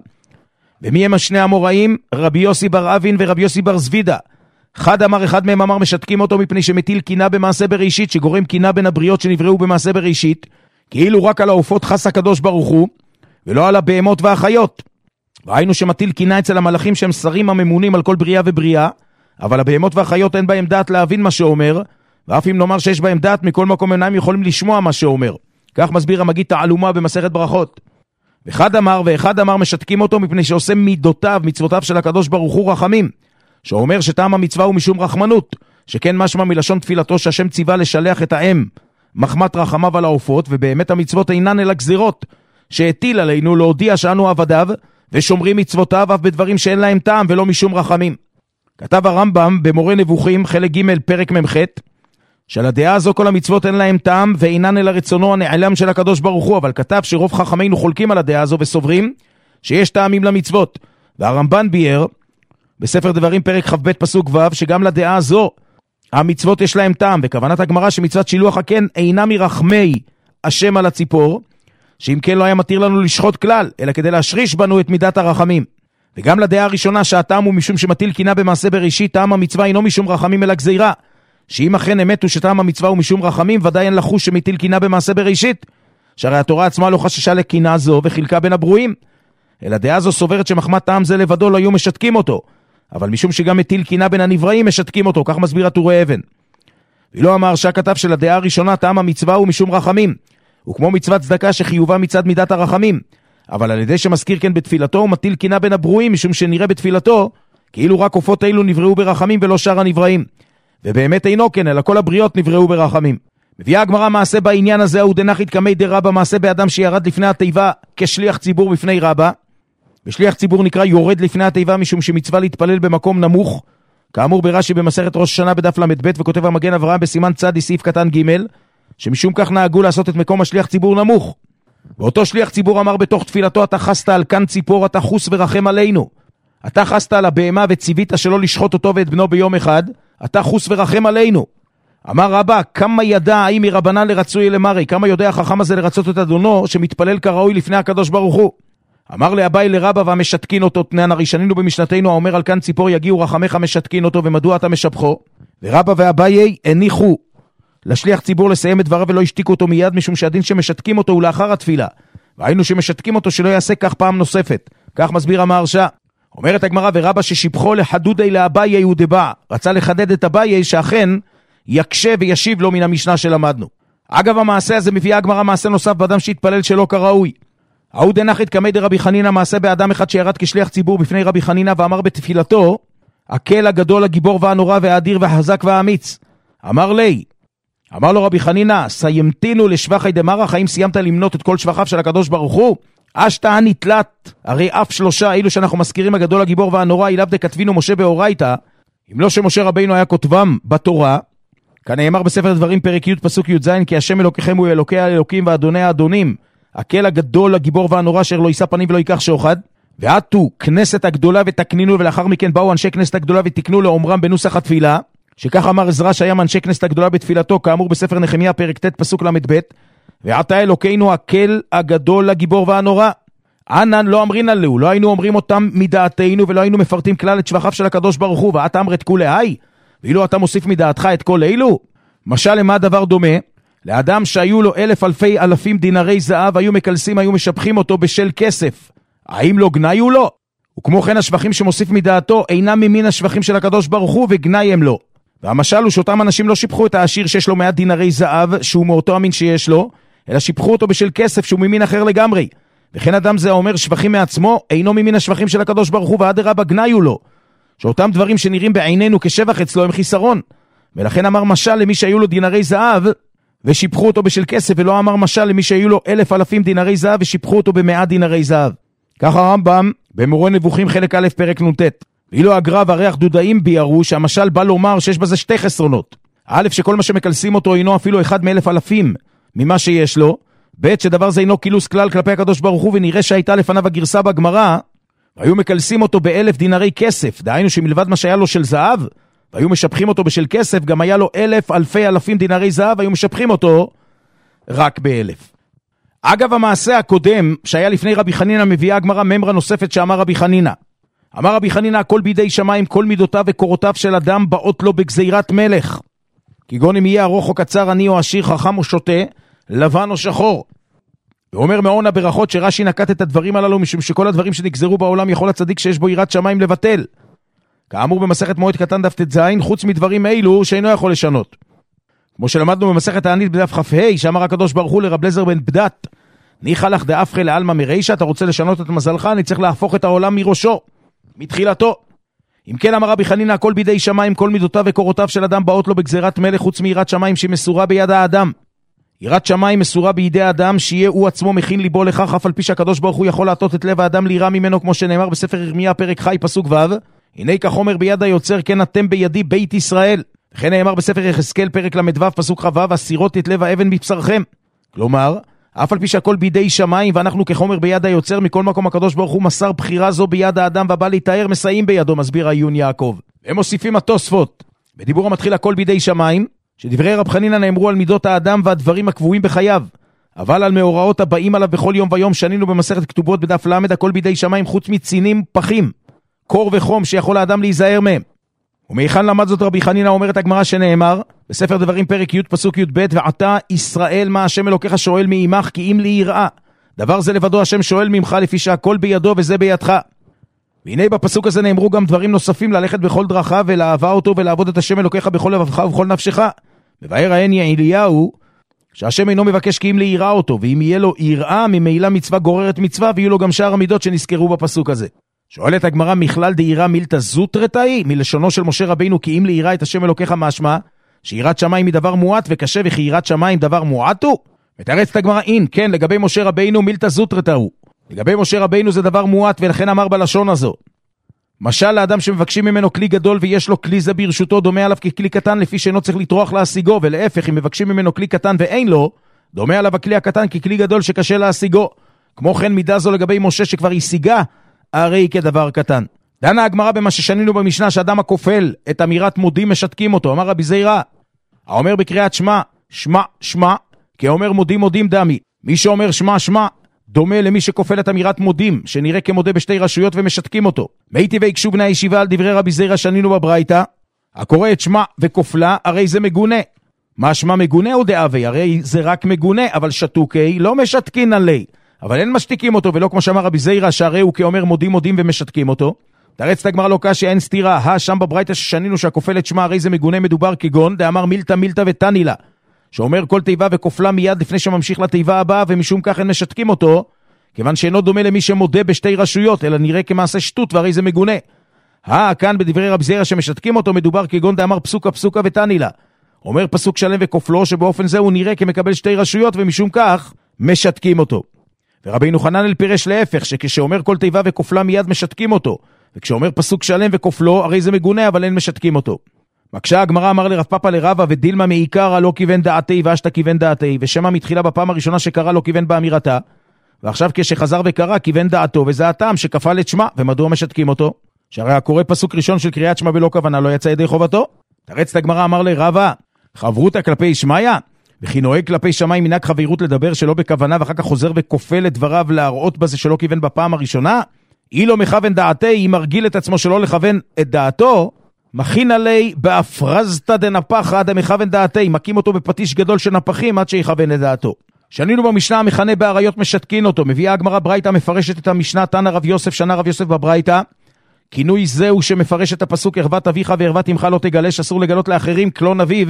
ומי הם 2 אמוראים? רבי יוסי בר אבין ורבי יוסי בר זבידה. אחד מהם אמר משתקים אותו מפני שמטיל קינה במעשה בראשית, שגורם קינה בין הבריות שנבראו במעשה בראשית, כאילו רק על העופות חס הקדוש ברוך הוא, ולא על הבהמות והחיות. ראינו שמטיל קינה אצל המלאכים שהם שרים הממונים על כל בריאה ובריאה, אבל הבהמות והחיות אין בהם דעת להבין מה שאומר, ואף אם נאמר שיש בהם דעת, מכל מקום אינם יכולים לשמוע מה שאומר. כך מסביר המגיד תעלומה במסכת ברכות. ואחד אמר משתקים אותו מפני שעושה מידותיו, מצוותיו של הקדוש ברוך הוא רחמים, שאומר שטעם המצווה הוא משום רחמנות, שכן משמע מלשון תפילתו שהשם ציווה לשלח את האם מחמת רחמיו על העופות, ובאמת המצוות אינן אלא גזירות שהטיל עלינו להודיע שאנו עבדיו ושומרים מצוותיו אף בדברים שאין להם טעם ולא משום רחמים. כתב הרמב"ם במורה נבוכים חלק ג' פרק מ"ח שלדעה הזו כל המצוות אין להם טעם ואינן אלא רצונו הנעלם של הקדוש ברוך הוא, אבל כתב שרוב חכמינו חולקים על הדעה הזו וסוברים שיש טעמים למצוות. והרמב"ן ביאר בספר דברים פרק כ"ב פסוק ו' שגם לדעה הזו המצוות יש להם טעם, וכוונת הגמרא שמצוות שילוח הקן אינה מרחמי השם על הציפור, שאם כן לא היה מתיר לנו לשחוט כלל, אלא כדי להשריש בנו את מידת הרחמים. וגם לדעה הראשונה שהטעם הוא משום שמטיל קינה במעשה בראשית, טעם המצווה אינו משום רחמים אלא גזירה, שאם אכן אמת הוא שטעם המצווה הוא משום רחמים, ודאי אין לחוש שמטיל קינה במעשה בראשית, שהרי התורה עצמה לא חששה לקינה זו וחילקה בין הברואים, אלא דעה זו סוברת שמחמת טעם זה לבדו לא היו משתקים אותו, אבל משום שגם מטיל קינה בין הנבראים משתקים אותו, כך מסביר הטורי אבן. ולא אמר שכתב של הדעה הראשונה טעם המצווה הוא משום רחמים, וכמו מצוות צדקה שחיובה מצד מידת הרחמים, אבל על ידי שמזכיר כן בתפילתו הוא מטיל קינה בין הברואים, משום שנראה בתפילתו כאילו רק עופות אלו נבראו ברחמים ולא שאר הנבראים, ובאמת אינו כן, אלא כל הבריות נבראו ברחמים. מביאה הגמרא מעשה בעניין הזה, הוא דנחית קמי דרבא, מעשה באדם שירד לפני התיבה כשליח ציבור בפני רבא. ושליח ציבור נקרא יורד לפני התיבה משום שמצווה להתפלל במקום נמוך, כאמור ברש"י במסכת ראש השנה בדף ל"ב, וכותב המגן אברהם בסימן צדי סעיף קטן ג' שמשום כך נהגו לעשות את מקום השליח ציבור נמוך. ואותו שליח ציבור אמר בתוך תפילתו, אתה חסת על כאן ציפור, אתה חוס ורחם עלינו. אתה חסת על הבהמה וציווית שלא לשחוט אותו ואת בנו ביום אחד, אתה חוס ורחם עלינו. אמר רבא, כמה ידע האם מרבנן לרצוי למרי, כמה יודע החכם הזה לרצות את אדונו שמתפלל כראוי לפני הקדוש ברוך הוא. אמר לאביי לרבא והמשתקין אותו, תנן הראשנינו במשנתנו האומר על כאן ציפור יגיעו רחמך משתקין אותו, ומדוע אתה משבחו? ורבא ואביי הניחו לשליח ציבור לסיים את דבריו ולא השתיקו אותו מיד, משום שהדין שמשתקים אותו הוא לאחר התפילה, והיינו שמשתקים אותו שלא יעשה כך פעם נוספת. כך מסביר המהרש"א. אומרת הגמרא, ורבא ששיבחו לחדודי לאביי הוא דבע, רצה לחדד את אביי שאכן יקשה וישיב לו מן המשנה שלמדנו. אגב המעשה הזה מביאה הגמרא מעשה נוסף באדם שהתפלל שלא כראוי. ההוא דנחית קמי דרבי חנינא, מעשה באדם אחד שירד כשליח ציבור בפני רבי חנינא ואמר בתפילתו, הקל הגדול הגיבור והנורא והאדיר והחזק והאמיץ. אמר לי, אמר לו רבי חנינא, סיימתינו לשבחי דמרח, האם סיימת למנות את כל שבחיו של הקדוש ברוך הוא? אשתא נתלת, הרי אף שלושה אילו שאנחנו מזכירים הגדול הגיבור והנורא אליו דכתבינו משה באורייתא, אם לא שמשה רבינו היה כותבם בתורה, כנאמר בספר דברים פרק י' פסוק י"ז, כי השם אלוקיכם הוא אלוקי האלוקים ואדוני האדונים, הקל הגדול הגיבור והנורא אשר לא יישא פנים ולא ייקח שוחד. ועתו כנסת הגדולה ותקנינו, ולאחר מכן באו אנשי כנסת הגדולה ותקנו לאומרם בנוסח התפילה, שכך אמר עזרא שהיה מאנשי כנסת הגדולה בתפילתו, כאמור בספר נחמיה פרק ט' פסוק ל"ב, ועתה אלוקינו הקל הגדול הגיבור והנורא. אנן לא אמרינן לו, לא היינו אומרים אותם מדעתנו ולא היינו מפרטים כלל את שבחיו של הקדוש ברוך הוא, ואת אמרת כולי היי, ואילו אתה מוסיף מדעתך את כל אלו. משל למה דבר דומה? לאדם שהיו לו 1,000 דינרי זהב, היו מקלסים, היו משבחים אותו בשל כסף. האם לא גנאי הוא לא? וכמו כן השבחים שמוסיף מדעתו אינם ממין השבחים של הקדוש ברוך הוא, וגנאי הם לא. והמשל הוא שאותם אנשים לא שיבחו את העשיר שיש לו 100 דינרי זהב, שהוא מאותו המין שיש לו, אלא שיבחו אותו בשל כסף שהוא ממין אחר לגמרי. וכן אדם זה אומר שבחים מעצמו, אינו ממין השבחים של הקדוש ברוך הוא, ואדרבה גנאי הוא לא. שאותם דברים שנראים בעינינו כשבח אצלו הם חיסרון. ולכן אמר משל למי שהיו לו דינרי זהב, ושיבחו אותו בשל כסף, ולא אמר משל למי שהיו לו 1,000 דינרי זהב, ושיבחו אותו ב100 דינרי זהב. כך הרמב"ם במורה נבוכים חלק א' פרק נ"ט. ואילו הגר"א והריח דודאים ביארו שהמשל בא לומר שיש בזה שתי חסרונות. א', שכל מה שמקלסים אותו אינו אפילו אחד מ1,000 ממה שיש לו. ב', שדבר זה אינו קילוס כלל כלפי הקדוש ברוך הוא, ונראה שהייתה לפניו הגרסה בגמרא, והיו מקלסים אותו ב1,000 דינרי כסף, דהיינו שמלבד מה שהיה לו של זהב, והיו משפחים אותו בשל כסף, גם היה לו 1,000 דינרי זהב, והיו משפחים אותו רק ב1,000. אגב המעשה הקודם שהיה לפני רבי חנינא, מביאה הגמרא ממרה נוספת שאמר רבי חנינא. אמר רבי חנינא, הכל בידי שמיים, כל מידותיו וקורותיו של אדם באות לו בגזירת מלך. כגון אם יהיה ארוך או קצר, עני או עשיר, חכם או שוטה, לבן או שחור. ואומר מעון הברכות שרש"י נקט את הדברים הללו, משום שכל הדברים שנגזרו בעולם יכול הצדיק שיש בו יראת שמיים לבטל. כאמור במסכת מועד קטן דף ט"ז, חוץ מדברים אילו שאינו יכול לשנות. כמו שלמדנו במסכת הענית בדף כ"ה, שאמר הקדוש ברוך הוא לרב אליעזר בן בדת, ניחא לך דאפחי לעלמא מרישא, אתה רוצה לשנות את מזלך, אני צריך להפוך את העולם מראשו, מתחילתו. אם כן אמר רבי חנינא, הכל בידי שמיים, כל מידותיו וקורותיו של אדם באות לו בגזירת מלך, חוץ מיראת שמיים שהיא מסורה ביד האדם. יראת שמיים מסורה בידי האדם, שיהיה הוא עצמו מכין ליבו לכך, אף על פי שהקדוש ברוך הוא יכול להטות את לב האדם ליראה ממנו, כמו שנאמר בספר ירמיה פרק ח' פסוק ו', הנה כחומר ביד היוצר כן אתם בידי בית ישראל. וכן נאמר בספר יחזקאל פרק ל"ו פסוק כ"ו, הסירות את לב האבן מבשרכם. כלומר, אף על פי שהכל בידי שמיים ואנחנו כחומר ביד היוצר, מכל מקום הקדוש ברוך הוא מסר בחירה זו ביד האדם, והבא להתאר מסייעים בידו, מסביר העיון יעקב. הם מוסיפים התוספות בדיבור המתחיל הכל בידי שמיים, שדברי רב חנינא נאמרו על מידות האדם והדברים הקבועים בחייו, אבל על מאורעות הבאים עליו בכל יום ויום, שנינו במסכת כתובות בדף למד, הכל בידי שמיים חוץ מצינים פחים, קור וחום שיכול האדם להיזהר מהם. ומהיכן למד זאת רבי חנינא? אומרת הגמרא שנאמר בספר דברים פרק י' פסוק י"ב, ועתה ישראל מה השם אלוקיך שואל מעמך כי אם לי יראה, דבר זה לבדו השם שואל ממך, לפי שהכל בידו וזה בידך. והנה בפסוק הזה נאמרו גם דברים נוספים, ללכת בכל דרכיו ולאהבה אותו ולעבוד את השם אלוקיך בכל לבבך ובכל נפשך. מבאר העין אליהו שהשם אינו מבקש כי אם לי יראה אותו, ואם יהיה לו יראה ממילא מצווה גוררת מצווה, ויהיו לו גם שאר המידות שנזכרו בפסוק הזה. שואלת הגמרא, מכלל דהירה מילתא זוטרתאי, מלשונו של משה רבינו כי אם לי יראה את השם אלוקיך, משמע שיראת שמיים היא דבר מועט וקשה, וכי יראת שמיים דבר מועט הוא? מתרצת הגמרא, אין, כן, לגבי משה רבינו מילתא זוטרתאו, לגבי משה רבינו זה דבר מועט, ולכן אמר בלשון הזו. משל לאדם שמבקשים ממנו כלי גדול ויש לו כלי זה ברשותו, דומה עליו ככלי קטן, לפי שאינו צריך לטרוח להשיגו, ולהפך אם מבקשים ממנו כלי קטן ואין לו, דומה עליו הכלי הקטן ככלי גדול שקשה להשיגו. כמו כן מידה זו לגבי משה שכבר השיגה הרי כדבר קטן. דנה הגמרא במה ששנינו במשנה, שאדם הכופל את אמירת מודים משתקים אותו. אמר רבי זיירא, האומר בקריאת שמע שמע שמע כאומר מודים מודים דמי. מי שאומר שמע שמע דומה למי שכופל את אמירת מודים, שנראה כמודה בשתי רשויות ומשתקים אותו. מייתי ויקשו בני הישיבה על דברי רבי זיירא שנינו בברייתא, הקורא את שמע וכופלה הרי זה מגונה. מה שמע מגונה או דאבי? הרי זה רק מגונה, אבל שתוקי לא משתקין עלי, אבל אין משתיקים אותו, ולא כמו שאמר רבי זיירא שהרי הוא כאומר מודים מודים ומשתקים אותו. תרצת הגמרא לא קשיא, אין סתירה. שם בברייתא ששנינו שהכופל את שמע הרי זה מגונה, מדובר כגון דאמר מילתא מילתא ותנילה, שאומר כל תיבה וכופלה מיד לפני שממשיך לתיבה הבאה, ומשום כך אין משתקים אותו, כיוון שאינו דומה למי שמודה בשתי רשויות, אלא נראה כמעשה שטות והרי זה מגונה. כאן בדברי רבי זיירא שמשתקים אותו מדובר כגון דאמר פסוקה פסוקה ותנילה, אומר פסוק שלם וכופלו, שבאופן זה הוא נראה כמקבל שתי רשויות, ומשום כך משתקים אותו. ורבינו חננאל פירש להפך, שכשאומר כל תיבה וכופלה מיד משתקים אותו, וכשאומר פסוק שלם וכופלו הרי זה מגונה אבל אין משתקים אותו. מקשה הגמרא, אמר לרב פאפא לרבא, ודילמה מעיקרא לא כיוון דעתי ואשתא כיוון דעתי, ושמע מתחילה בפעם הראשונה שקרא לא כיוון באמירתה, ועכשיו כשחזר וקרא כיוון דעתו, וזה הטעם שכפל את שמע. ומדוע משתקים אותו? שהרי הקורא פסוק ראשון של קריאת שמע בלא כוונה לא יצא ידי חובתו. תרצת הגמרא, אמר לרבא, חברותא כלפי שמעיה, וכי נוהג כלפי שמיים מנהג חברות לדבר שלא בכוונה, ואחר כך חוזר וכופל את דבריו להראות בזה שלא כיוון בפעם הראשונה. היא לא מכוון דעתי, היא מרגיל את עצמו שלא לכוון את דעתו, מכין עלי באפרזתא דנפחא דמכוון דעתי, מקים אותו בפטיש גדול של נפחים עד שיכוון את דעתו. שנינו במשנה המכנה באריות משתקין אותו. מביאה הגמרא ברייתא מפרשת את המשנה, תנא רב יוסף, שנה רב יוסף בברייתא, כינוי זהו שמפרש את הפסוק ערוות אביך וערוות אמך לא תגלש, אסור לגלות לאחרים קלון אביו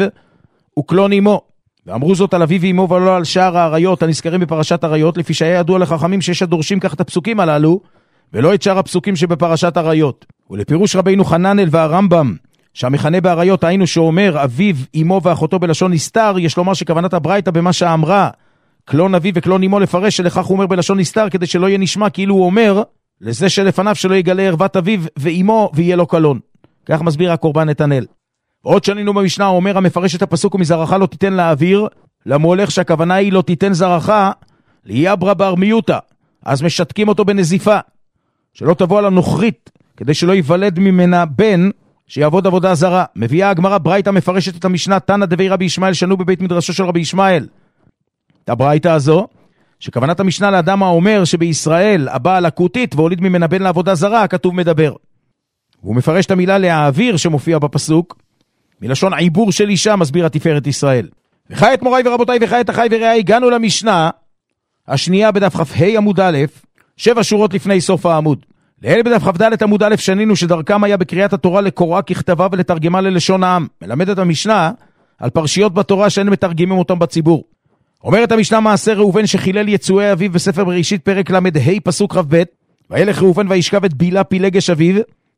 וקלון אמו. ואמרו זאת על אביו ואמו ולא על שאר האריות הנזכרים בפרשת אריות, לפי שהיה ידוע לחכמים שיש הדורשים כך את הפסוקים הללו ולא את שאר הפסוקים שבפרשת אריות. ולפירוש רבינו חננאל והרמב"ם שהמכנה באריות היינו שאומר אביו אמו ואחותו בלשון נסתר, יש לומר שכוונת הברייתא במה שאמרה קלון אביו וקלון אמו לפרש שלכך הוא אומר בלשון נסתר, כדי שלא יהיה נשמע כאילו הוא אומר לזה שלפניו שלא יגלה ערוות אביו ואמו ויהיה לו קלון. כך מסביר הקורבן נתנאל. עוד שנינו במשנה אומר המפרש את הפסוק ומזרחה לא תיתן לאוויר, למולך שהכוונה היא לא תיתן זרחה ליברא בר מיותא, אז משתקים אותו בנזיפה שלא תבוא על הנוכרית, כדי שלא ייוולד ממנה בן שיעבוד עבודה זרה. מביאה הגמרא ברייתא מפרשת את המשנה, תנא דבי רבי ישמעאל שנו בבית מדרשו של רבי ישמעאל. את הברייתא הזו שכוונת המשנה לאדם האומר שבישראל הבעל אקוטית והוליד ממנה בן לעבודה זרה, כתוב מדבר. והוא מפרש את המילה להעביר שמופיע בפסוק מלשון עיבור של אישה, מסביר התפארת ישראל. וכעת מוריי ורבותיי וכעת אחי ורעי, הגענו למשנה השנייה בדף כ"ה עמוד א', 7 שורות לפני סוף העמוד. לאלה בדף כ"ד עמוד א' שנינו שדרכם היה בקריאת התורה לקוראה ככתבה ולתרגמה ללשון העם. מלמדת המשנה על פרשיות בתורה שאין מתרגמים אותם בציבור. אומרת המשנה מעשה ראובן שחילל יצואי אביו בספר בראשית פרק ל"ה פסוק כ"ב, וילך ראובן וישכב את בילה פילגש אביו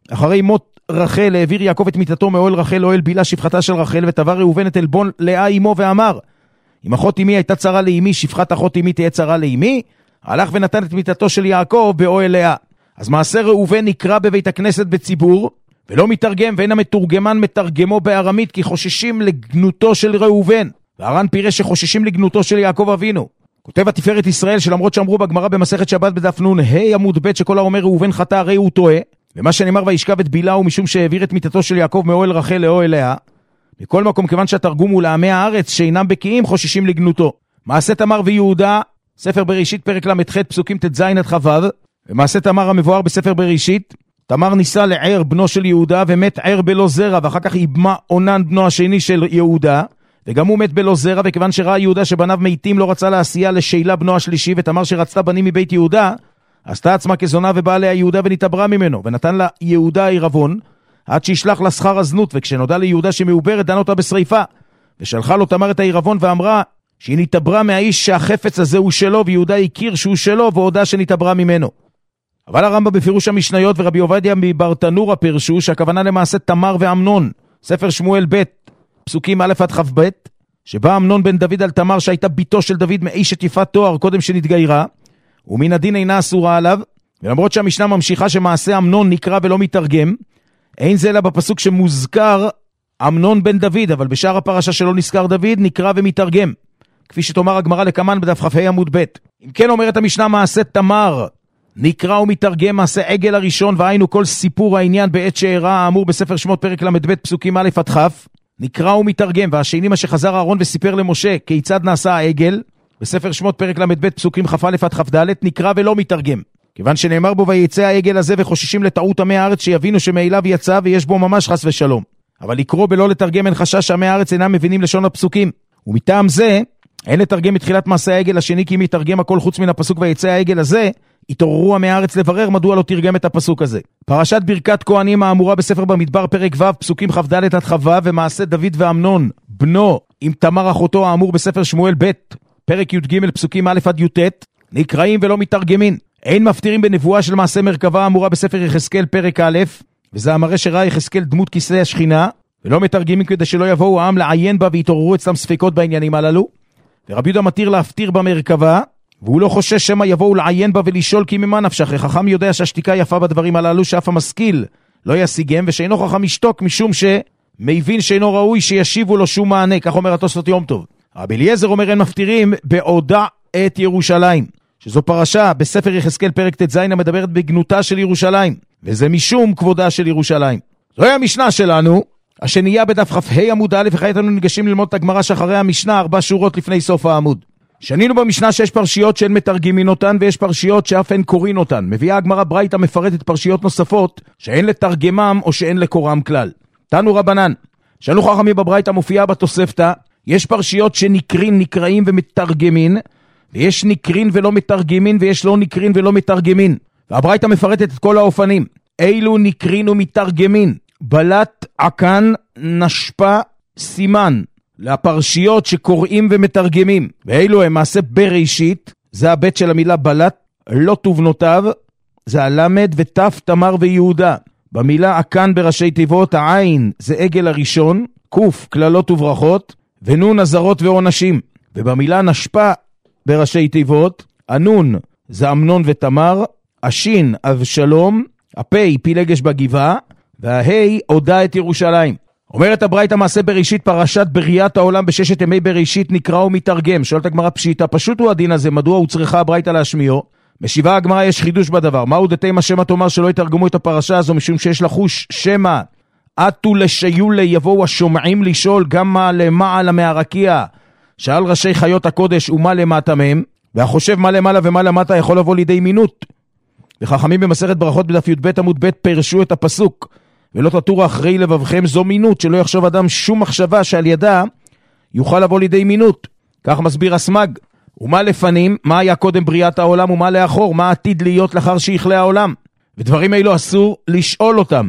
אחרי מות רחל העביר יעקב את מיתתו מאוהל רחל לאוהל בילה שפחתה של רחל, ותבע ראובן את עלבון לאה אמו ואמר, אם אחות אמי הייתה צרה לאמי, שפחת אחות אמי תהיה צרה לאמי. הלך ונתן את מיתתו של יעקב באוהל לאה. אז מעשה ראובן נקרא בבית הכנסת בציבור, ולא מתרגם, ואין המתורגמן מתרגמו בארמית, כי חוששים לגנותו של ראובן. והר"ן פירש שחוששים לגנותו של יעקב אבינו. כותב התפארת ישראל שלמרות שאמרו בגמרא במסכת שבת בדף נ"ה עמוד ב' שכל האומר ראובן חטא הרי הוא טועה, ומה שנאמר וישכב את בילה הוא משום שהעביר את מיתתו של יעקב מאוהל רחל לאוהל לאה. מכל מקום, כיוון שהתרגום הוא לעמי הארץ שאינם בקיאים, חוששים לגנותו. מעשה תמר ויהודה, ספר בראשית פרק ל"ח פסוקים ט"ז עד כ"ו. ומעשה תמר המבואר בספר בראשית, תמר ניסה לער בנו של יהודה ומת ער בלא זרע, ואחר כך איבמה אונן בנו השני של יהודה, וגם הוא מת בלא זרע, וכיוון שראה יהודה שבניו מתים לא רצה להסיע לשאלה בנו השלישי, ותמר שרצתה בנים מבית יהודה עשתה עצמה כזונה ובאה לה יהודה ונתעברה ממנו, ונתן לה יהודה עירבון עד שישלח לה שכר הזנות. וכשנודע ליהודה שמעוברת דן אותה בשריפה, ושלחה לו תמר את העירבון ואמרה שהיא נתעברה מהאיש שהחפץ הזה הוא שלו, ויהודה הכיר שהוא שלו והודע שנתעברה ממנו. אבל הרמב"ם בפירוש המשניות ורבי עובדיה מברטנורה פירשו שהכוונה למעשה תמר ואמנון, ספר שמואל ב' פסוקים א' עד כ"ב, שבא אמנון בן דוד על תמר שהייתה ביתו של דוד מאשת יפת תואר קודם שנתגיירה, ומן הדין אינה אסורה עליו. ולמרות שהמשנה ממשיכה שמעשה אמנון נקרא ולא מתרגם, אין זה אלא בפסוק שמוזכר אמנון בן דוד, אבל בשאר הפרשה שלא נזכר דוד נקרא ומתרגם, כפי שתאמר הגמרא לקמן בדף כ"ה עמוד ב'. אם כן אומרת המשנה מעשה תמר נקרא ומתרגם מעשה עגל הראשון, והיינו כל סיפור העניין בעת שאירע האמור בספר שמות פרק ל"ב פסוקים א' עד כ', נקרא ומתרגם. והשני מה שחזר אהרון וסיפר למשה כיצד נעשה העגל, בספר שמות פרק ל"ב פסוקים כ"א עד כ"ד, נקרא ולא מתרגם, כיוון שנאמר בו ויצא העגל הזה, וחוששים לטעות עמי הארץ שיבינו שמאליו יצא ויש בו ממש חס ושלום. אבל לקרוא בלא לתרגם אין חשש שעמי הארץ אינם מבינים לשון הפסוקים, ומטעם זה אין לתרגם מתחילת מעשה העגל השני, כי אם יתרגם הכל חוץ מן הפסוק ויצא העגל הזה, התעוררו עמי הארץ לברר מדוע לא תרגם את הפסוק הזה. פרשת ברכת כהנים האמורה בספר במדבר פרק ו' פסוקים כ"ד עד כ"ו, ומעשה דוד ואמנון בנו עם תמר אחותו האמור בספר שמואל ב' פרק י"ג פסוקים א' עד י"ט, נקראים ולא מתרגמים. אין מפתירים בנבואה של מעשה מרכבה האמורה בספר יחזקאל פרק א', וזה המראה שראה יחזקאל דמות כיסא השכינה, ולא מתרגמים כדי שלא יבואו העם לעיין בה ויתעוררו אצלם ספקות בעניינים הללו. ורבי יהודה מתיר להפתיר במרכבה, והוא לא חושש שמא יבואו לעיין בה ולשאול כי ממה נפשך. חכם יודע שהשתיקה יפה בדברים הללו, שאף המשכיל לא ישיגם, ושאינו חכם ישתוק משום שמבין שאינו ראוי שישיבו לו שום מענה. כך אומר התוספות יום טוב. רבי אליעזר אומר אין מפתירים בעודה את ירושלים, שזו פרשה בספר יחזקאל פרק ט"ז המדברת בגנותה של ירושלים, וזה משום כבודה של ירושלים. זוהי המשנה שלנו, השנייה בדף כ"ה עמוד א', וכעת אנו ניגשים ללמוד את הגמרא שאחרי המשנה 4 שורות לפני סוף העמוד. שנינו במשנה שיש פרשיות שאין מתרגמין אותן, ויש פרשיות שאף אין קוראים אותן. מביאה הגמרא ברייתא מפרטת פרשיות נוספות שאין לתרגמם או שאין לקורם כלל. תנו רבנן, שאלו חכמים בברייתא מופיעה בתוספתא, יש פרשיות נקראים ומתרגמין, ויש נקרין ולא מתרגמין, ויש לא נקרין ולא מתרגמין. והברייתא מפרטת את כל האופנים. אילו נקרין ומתרגמין, בלט, עקן, נשפה, סימן. לפרשיות שקוראים ומתרגמים, ואילו הם מעשה בראשית, זה הבית של המילה בלט, לא תובנותיו, זה הלמד ותף תמר ויהודה. במילה עקן בראשי תיבות, העין זה עגל הראשון, קוף כללות וברכות, ונון עזרות ועונשים. ובמילה נשפה בראשי תיבות, הנון זה אמנון ותמר, השין אבשלום, הפי פילגש בגבעה, וההי הודע את ירושלים. אומרת הברייתא מעשה בראשית פרשת בריאת העולם בששת ימי בראשית נקרא ומתרגם. שואלת הגמרא פשיטא, פשוט הוא הדין הזה, מדוע הוא צריכה הברייתא להשמיעו? משיבה הגמרא יש חידוש בדבר. מהו דתימה שמא תאמר שלא יתרגמו את הפרשה הזו משום שיש לחוש שמא עטו לשיולי יבואו השומעים לשאול גם מה למעלה מהרקיע שאל ראשי חיות הקודש ומה למטה מהם, והחושב מה למעלה ומה למטה יכול לבוא לידי מינות. וחכמים במסכת ברכות בדף י"ב עמוד ב' פרשו את הפסוק ולא תטורו אחרי לבבכם, זו מינות, שלא יחשוב אדם שום מחשבה שעל ידה יוכל לבוא לידי מינות. כך מסביר הסמג. ומה לפנים, מה היה קודם בריאת העולם, ומה לאחור, מה עתיד להיות לאחר שיחלה העולם. ודברים האלו אסור לשאול אותם.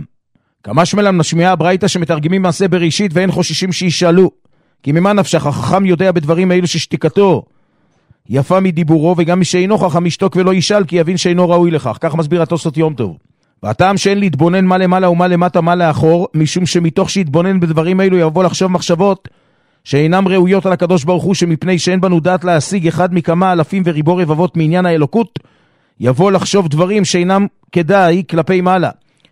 כמשמע נשמיעה הברייתא שמתרגמים מעשה בראשית ואין חוששים שישאלו. כי ממה נפשך, החכם יודע בדברים האלו ששתיקתו יפה מדיבורו, וגם מי שאינו חכם ישתוק ולא ישאל כי יבין שאינו ראוי לכך. כך מסביר התוספות יום טוב. והטעם שאין להתבונן מה למעלה ומה למטה מה לאחור, משום שמתוך שהתבונן בדברים האלו יבוא לחשוב מחשבות שאינם ראויות על הקדוש ברוך הוא, שמפני שאין בנו דעת להשיג אחד מכמה אלפים וריבו רבבות מעניין האלוקות, יבוא לחשוב דברים שאינם כדאי כלפי מעלה.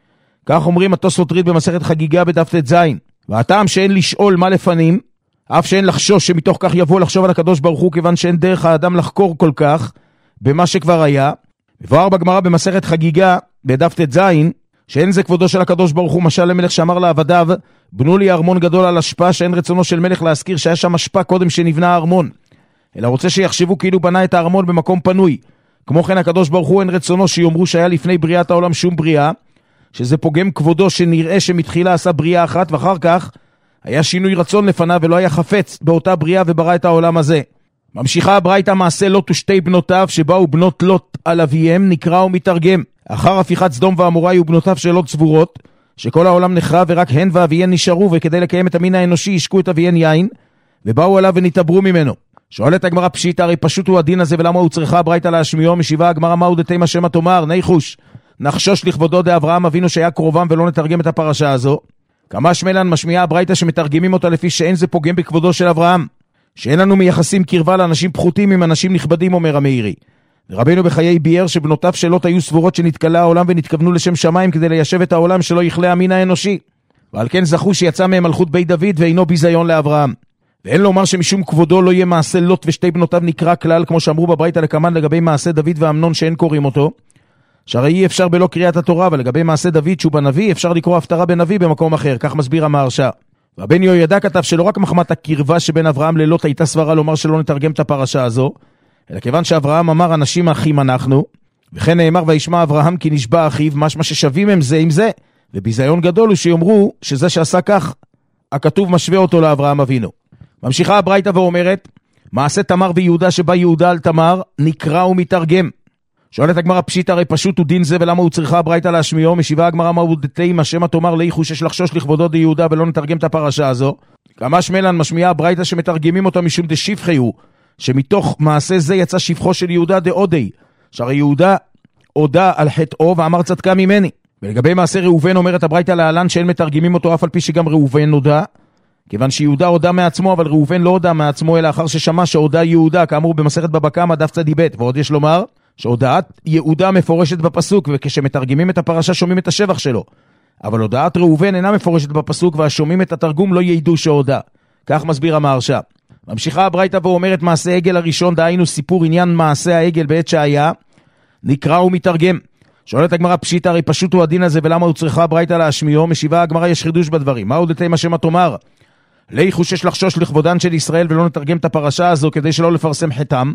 כך אומרים התוספות ריד במסכת חגיגה בדף ט"ז. והטעם שאין לשאול מה לפנים, אף שאין לחשוש שמתוך כך יבוא לחשוב על הקדוש ברוך הוא, כיוון שאין דרך האדם לחקור כל כך במה שכבר היה. מבואר בגמרא במסכת חגיגה בדף ט"ז, שאין זה כבודו של הקדוש ברוך הוא, משל למלך שאמר לעבדיו, בנו לי ארמון גדול על אשפה, שאין רצונו של מלך להזכיר שהיה שם אשפה קודם שנבנה הארמון, אלא רוצה שיחשבו כאילו בנה את הארמון במקום פנוי. כמו כן הקדוש ברוך הוא אין רצונו שיאמרו שהיה לפני בריאת העולם שום בריאה, שזה פוגם כבודו, שנראה שמתחילה עשה בריאה אחת ואחר כך היה שינוי רצון לפניו ולא היה חפץ באותה בריאה וברא את העולם הזה. ממשיכה הברייתא, מעשה לוט ושתי בנותיו שבאו בנות לוט על אביהם, נקרא ומתרגם. אחר הפיכת סדום ועמורה היו בנותיו של לוט סבורות שכל העולם נחרב ורק הן ואביהן נשארו, וכדי לקיים את המין האנושי ישקו את אביהן יין ובאו עליו ונתעברו ממנו. שואלת הגמרא פשיטא, הרי פשוט הוא הדין הזה ולמה הוא צריכה הברייתא להשמיעו? משיבה הגמרא, מהו דתימה שמא תאמר ניחוש נחשוש לכבודו דאברהם אבינו שהיה קרובם, ולא נתרגם את הפרשה הזו. כמה שמלן משמיעה הברייתא שמתרגמים אותה לפי שאין זה פוגם בכבודו של אברהם, שאין לנו מייחסים קרבה לאנשים פחותים עם אנשים נכבדים, אומר המאירי. ורבינו בחיי ביאר שבנותיו של לוט היו סבורות שנתקלה העולם ונתכוונו לשם שמיים כדי ליישב את העולם שלא יכלה המין האנושי, ועל כן זכו שיצא מהם מלכות בית דוד ואינו ביזיון לאברהם. ואין לומר שמשום כבודו לא יהיה מעשה לוט ושתי בנותיו נקרא כלל, כמו שאמרו בברייתא לקמן לגבי מעשה דוד ואמנון שאין קוראים אותו, שהרי אי אפשר בלא קריאת התורה, ולגבי מעשה דוד שהוא בנביא אפשר לקרוא הפטרה בנביא במקום אחר, כך מסביר המהרש"א. והבן יהוידע כתב שלא רק מחמת הקרבה שבין אברהם ללוט הייתה סברה לומר שלא נתרגם את הפרשה הזו, אלא כיוון שאברהם אמר אנשים אחים אנחנו, וכן נאמר וישמע אברהם כי נשבע אחיו, משמע ששווים הם זה עם זה, וביזיון גדול הוא שיאמרו שזה שעשה כך הכתוב משווה אותו לאברהם אבינו. ממשיכה הברייתא ואומרת, מעשה תמר ויהודה שבא יהודה על תמר נקרא ומתרגם. שואלת הגמרא פשיטא, הרי פשוט הוא דין זה ולמה הוא צריכה הברייתא להשמיעו? משיבה הגמרא, מהו דתימה שמא תאמר ליחוש יש לחשוש לכבודו דיהודה ולא נתרגם את הפרשה הזו? כמה שמלן משמיעה הברייתא שמתרגמים אותה משום דשפחי הוא, שמתוך מעשה זה יצא שפחו של יהודה דאודי, שהרי יהודה הודה על חטאו ואמר צדקה ממני. ולגבי מעשה ראובן אומרת הברייתא להלן שאין מתרגמים אותו אף על פי שגם ראובן הודה, כיוון שיהודה הודה מעצמו, אבל ראובן לא הודה מעצמו אלא אחר ששמע שהודה יהודה, כאמור במסכת בבא קמא דף צ"ב. ועוד יש לומר שהודעת יהודה מפורשת בפסוק, וכשמתרגמים את הפרשה שומעים את השבח שלו, אבל הודעת ראובן אינה מפורשת בפסוק, והשומעים את התרגום לא ידעו שהודה. כך מסביר המהרש"א. ממשיכה הברייתא ואומרת מעשה עגל הראשון, דהיינו סיפור עניין מעשה העגל בעת שהיה, נקרא ומתרגם. שואלת הגמרא פשיטא, הרי פשוט הוא הדין הזה ולמה הוא צריכה הברייתא להשמיעו? משיבה הגמרא, יש חידוש בדברים. מהו דתימה שמא תאמר ליחוש יש לחשוש לכבודן של ישראל ולא נתרגם את הפרשה הזו כדי שלא לפרסם חטאם?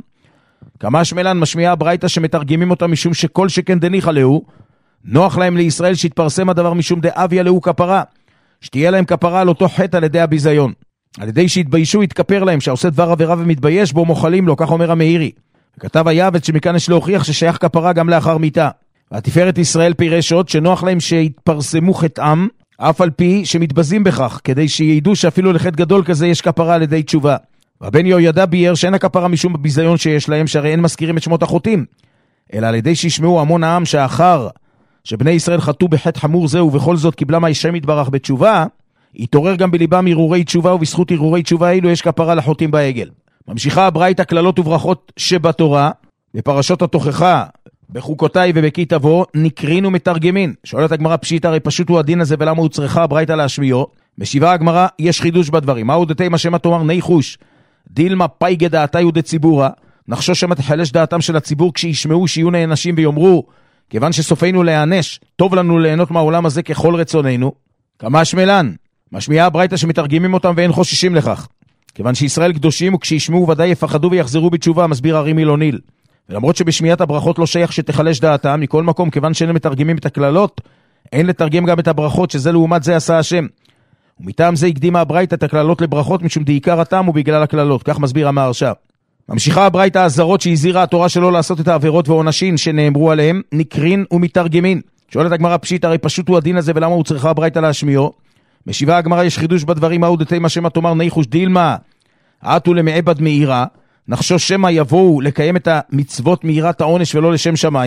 כמה שמלן משמיעה הברייתא שמתרגמים אותה משום שכל שכן דניחא להו, נוח להם לישראל שהתפרסם הדבר משום דאביה להו כפרה, שתהיה להם כפרה על אותו חטא על ידי הביזיון, על ידי שהתביישו יתכפר להם, שעושה דבר עבירה ומתבייש בו מוחלים לו, כך אומר המאירי. וכתב היעבד שמכאן יש להוכיח ששייך כפרה גם לאחר מיתה. והתפארת ישראל פירש עוד שנוח להם שהתפרסמו חטאם אף על פי שמתבזים בכך, כדי שידעו שאפילו לחטא גדול כזה יש כפרה על ידי תשובה. והבן יהוידע ביאר שאין הכפרה משום בביזיון שיש להם, שהרי אין מזכירים את שמות החוטאים, אלא על ידי שישמעו המון העם שאחר שבני ישראל חטאו בחטא חמור זה ובכל זאת קיבלה מהשם יתברך בתשובה, יתעורר גם בליבם הרהורי תשובה, ובזכות הרהורי תשובה אלו יש כפרה לחוטאים בעגל. ממשיכה הברייתא כללות וברכות שבתורה בפרשות התוכחה, בחוקותיי ובקי תבוא, נקרין ומתרגמין. שואלת הגמרא פשיטא, הרי פשוט הוא הדין הזה ולמה הוא צריכה הברייתא להשמיעו? משיבה הגמרא, יש חידוש בדברים. מהו דתימה שמא תאמר ניחוש דילמה פייגה דעתיו דציבורה, נחשוש שמא תחלש דעתם של הציבור כשישמעו שיהיו נענשים ויאמרו כיוון שסופנו להיענש טוב לנו ליהנות מהעולם הזה ככל רצוננו. כמה שמלן משמיעה הברייתא שמתרגמים אותם ואין חוששים לכך, כיוון שישראל קדושים וכשישמעו ודאי יפחדו ויחזרו בתשובה, מסביר הרי מילוניל. ולמרות שבשמיעת הברכות לא שייך שתחלש דעתם, מכל מקום כיוון שאין מתרגמים את הכללות אין לתרגם גם את הברכות, שזה לעומת זה עשה השם. ומטעם זה הקדימה הברייתא את הכללות לברכות משום דעיקר הטעם ובגלל הכללות, כך מסביר המהרש"א. ממשיכה הברייתא האזהרות שהזהירה התורה שלא לעשות את העבירות ועונשין שנאמרו עליהם, נקרין ומתרגמין. שואלת הגמרא פשיטא, הרי פשוט הוא הדין הזה ולמה הוא צריכה הברייתא להשמיעו? משיבה הגמרא, יש חידוש בדברים. מהו דתימה שמא תאמר ניחוש דילמה עטו למעבד מאירה, נחשוש שמא יבואו לקיים את המצוות מאירת העונש ולא לשם שמיים.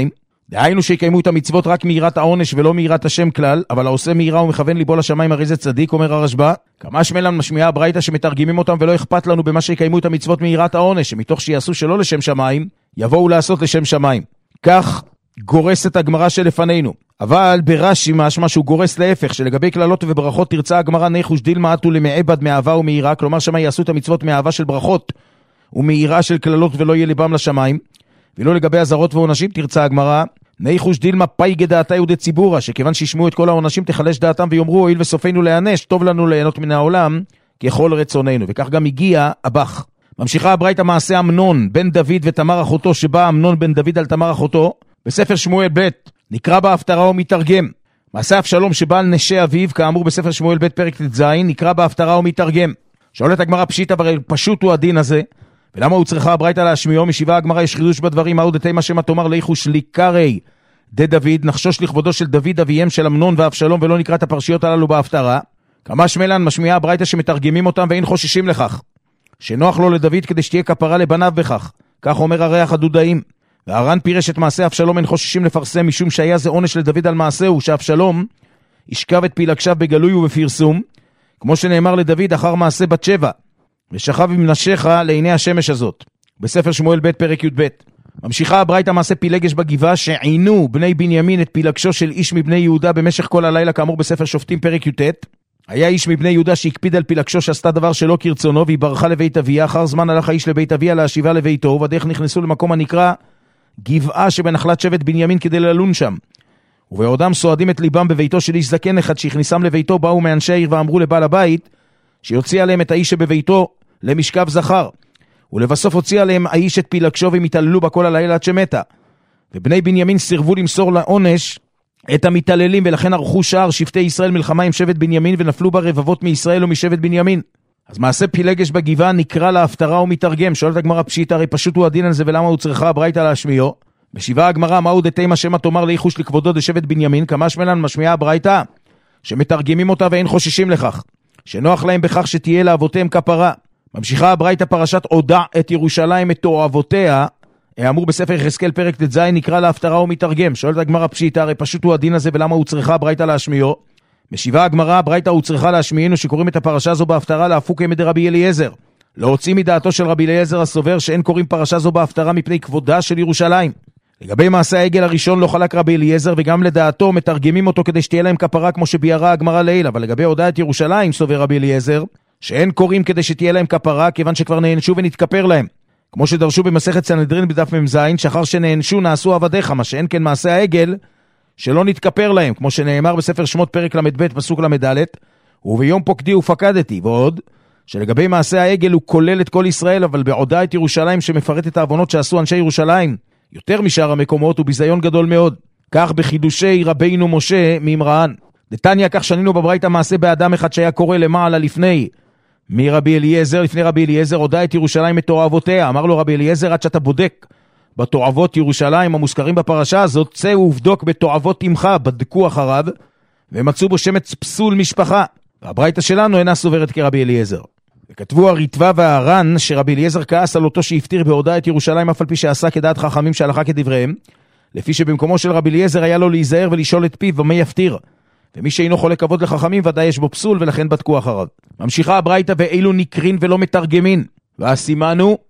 דהיינו שיקיימו את המצוות רק מיראת העונש ולא מיראת השם כלל, אבל העושה מיראה ומכוון ליבו לשמיים הרי זה צדיק, אומר הרשב"א. כמה שמלן משמיעה הברייתא שמתרגמים אותם ולא אכפת לנו במה שיקיימו את המצוות מיראת העונש, שמתוך שיעשו שלא לשם שמיים, יבואו לעשות לשם שמיים. כך גורסת הגמרא שלפנינו. אבל ברש"י משמע שהוא גורס להפך, שלגבי כללות וברכות תרצה הגמרא ניחוש דילמה אתו למעבד מאהבה ומיראה, כלומר שמה יעשו את המצוות מאהבה של ברכות ומיראה של כללות ולא יהיה ליבם לשמיים. ולא לגבי הזרות ועונשים תרצה הגמרא ניחוש דילמה פייגה דעתה יהודי ציבורה, שכיוון שישמעו את כל העונשים תחלש דעתם ויאמרו הואיל וסופנו להיענש, טוב לנו ליהנות מן העולם ככל רצוננו. וכך גם הגיע הבח. ממשיכה הברייתא מעשה אמנון בן דוד ותמר אחותו, שבא אמנון בן דוד על תמר אחותו בספר שמואל ב', נקרא בהפטרה ומתרגם. מעשה אבשלום שבא על נשי אביו, כאמור בספר שמואל ב' פרק ט"ז, נקרא בהפטרה ומתרגם. שואלת הגמרא פשיטא, הרי פשוט הוא הדין הזה, ולמה הוא צריכה הברייתא להשמיעו? משיבה הגמרא יש חידוש בדברים, מהו דתימה שמא תאמר ליחוש ליקרי דוד, נחשוש לכבודו של דוד אביהם של אמנון ואבשלום, ולא נקרא את הפרשיות הללו בהפטרה. כמה שמלן משמיעה הברייתא שמתרגמים אותם ואין חוששים לכך, שנוח לו לדוד כדי שתהיה כפרה לבניו בכך. כך אומר הריח הדודאים. והר"ן פירש את מעשה אבשלום אין חוששים לפרסם, משום שהיה זה עונש לדוד על מעשהו, שאבשלום ישכב את פילגשיו בגלוי ובפרסום, כמו שנאמר לדוד אחר מעשה בת שבע, ושכב עם נשיך לעיני השמש הזאת, בספר שמואל ב' פרק י"ב. ממשיכה הברייתא מעשה פילגש בגבעה, שעינו בני בנימין את פילגשו של איש מבני יהודה במשך כל הלילה, כאמור בספר שופטים פרק י"ט. היה איש מבני יהודה שהקפיד על פילגשו שעשתה דבר שלא כרצונו, והיא ברחה לבית אביה. אחר זמן הלך האיש לבית אביה להשיבה לביתו, ובדרך נכנסו למקום הנקרא גבעה שבנחלת שבט בנימין כדי ללון שם. ובעודם סועדים את ליבם בביתו של איש זקן אחד שהכניסם לביתו, באו מאנשי העיר ואמרו לבעל הבית שיוציא עליהם את האיש שבביתו למשכב זכר. ולבסוף הוציא עליהם האיש את פילגשו והם התעללו בה כל הלילה עד שמתה. ובני בנימין סירבו למסור לעונש את המתעללים, ולכן ערכו שער שבטי ישראל מלחמה עם שבט בנימין, ונפלו בה רבבות מישראל ומשבט בנימין. אז מעשה פילגש בגבעה נקרא להפטרה ומתרגם. שואלת הגמרא פשיטא, הרי פשוט הוא הדין על זה ולמה הוא צריכה הברייתא להשמיעו? משיבה הגמרא מהו דתימה שמא תאמר ליחוש לכבודו דשבט בנימין, כמה שמלן משמיעה הברייתא שמתרגמים אותה ואין חוששים לכך, שנוח להם בכך שתהיה לאבותיהם כפרה. ממשיכה הברייתא פרשת הודע את ירושלים את תועבותיה, אמור בספר יחזקאל פרק ט"ז, נקרא להפטרה ומתרגם. שואלת הגמרא פשיטא, הרי פשוט הוא הדין הזה ולמה הוא צריכה הברייתא להשמיעו? משיבה הגמרא הברייתא הוא צריכה להשמיענו שקוראים את הפרשה זו בהפטרה להפוק כמדי רבי אליעזר, להוציא מדעתו של רבי אליעזר הסובר שאין קוראים פרשה זו בהפטרה מפני כבודה של ירושלים. לגבי מעשה העגל הראשון לא חלק רבי אליעזר, וגם לדעתו מתרגמים אותו כדי שתהיה להם כפרה כמו שביארה הגמרא לעיל. אבל לגבי הודעת ירושלים סובר רבי אליעזר שאין קוראים כדי שתהיה להם כפרה, כיוון שכבר נענשו ונתכפר להם, כמו שדרשו במסכת סנהדרין בדף מ"ז, שחר שנענשו נעשו עבדיך, מה שאין כן מעשה העגל שלא נתכפר להם, כמו שנאמר בספר שמות פרק ל"ב פסוק ל"ד, וביום פוקדי ופקדתי. ועוד שלגבי מעשה העגל הוא כולל את כל ישראל, אבל בהודעת ירושלים שמפרט את העוונות שעשו אנשי ירושלים יותר משאר המקומות, הוא ביזיון גדול מאוד. כך בחידושי רבינו משה ממרן. דתניא, כך שנינו בברייתא מעשה באדם אחד שהיה קורא למעלה לפני רבי אליעזר, הודע את ירושלים את תועבותיה. אמר לו רבי אליעזר, עד שאתה בודק בתועבות ירושלים המוזכרים בפרשה הזאת, צא ובדוק בתועבות עמך. בדקו אחריו ומצאו בו שמץ פסול משפחה. והברייתא שלנו אינה סוברת כרבי אליעזר. וכתבו הריטב"א והר"ן שרבי אליעזר כעס על אותו שהפטיר בהודעה את ירושלים אף על פי שעשה כדעת חכמים שהלכה כדבריהם, לפי שבמקומו של רבי אליעזר היה לו להיזהר ולשאול את פיו ומה יפטיר, ומי שאינו חולק כבוד לחכמים ודאי יש בו פסול, ולכן בדקו אחריו. ממשיכה הברייתא ואילו נקרין ולא מתרגמין, והסימנו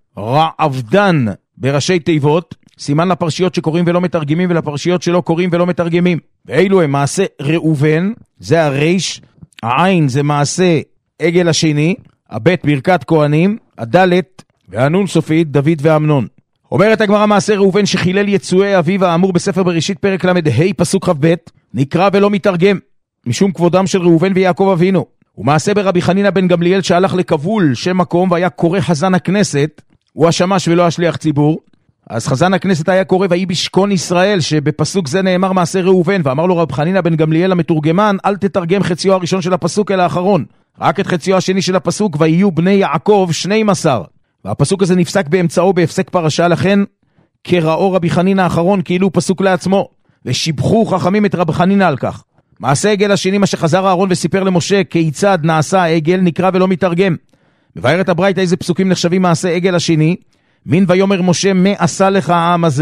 רעבדן בראשי תיבות, סימן לפרשיות שקוראים ולא מתרגמים ולפרשיות שלא קוראים ולא מתרגמים. ואילו הם מעשה ראובן, זה הריש, העין זה מעשה עגל השני, הבית ברכת כהנים, הדלת והנון סופית דוד ואמנון. אומרת הגמרא מעשה ראובן שחילל יצואי אביו האמור בספר בראשית פרק ל"ה פסוק כ"ב, נקרא ולא מתרגם משום כבודם של ראובן ויעקב אבינו. ומעשה ברבי חנינא בן גמליאל שהלך לכבול שם מקום והיה קורא חזן הכנסת, הוא השמש ולא השליח ציבור. אז חזן הכנסת היה קורא ויהי בשכון ישראל, שבפסוק זה נאמר מעשה ראובן, ואמר לו רבי חנינא בן גמליאל המתורגמן, אל תתרגם חציו הראשון של הפסוק אל האחרון, רק את חציו השני של הפסוק, ויהיו בני יעקב 12. והפסוק הזה נפסק באמצעו בהפסק פרשה, לכן קראו רבי חנינא האחרון כאילו פסוק לעצמו, ושיבחו חכמים את רבי חנינא על כך. מעשה עגל השני, מה שחזר אהרון וסיפר למשה כיצד נעשה העגל, נקרא ולא מתרגם. מבאר את הברייתא איזה פסוקים נחשבים מעשה עגל השני, מין ויאמר משה מה עשה לך העם הזה,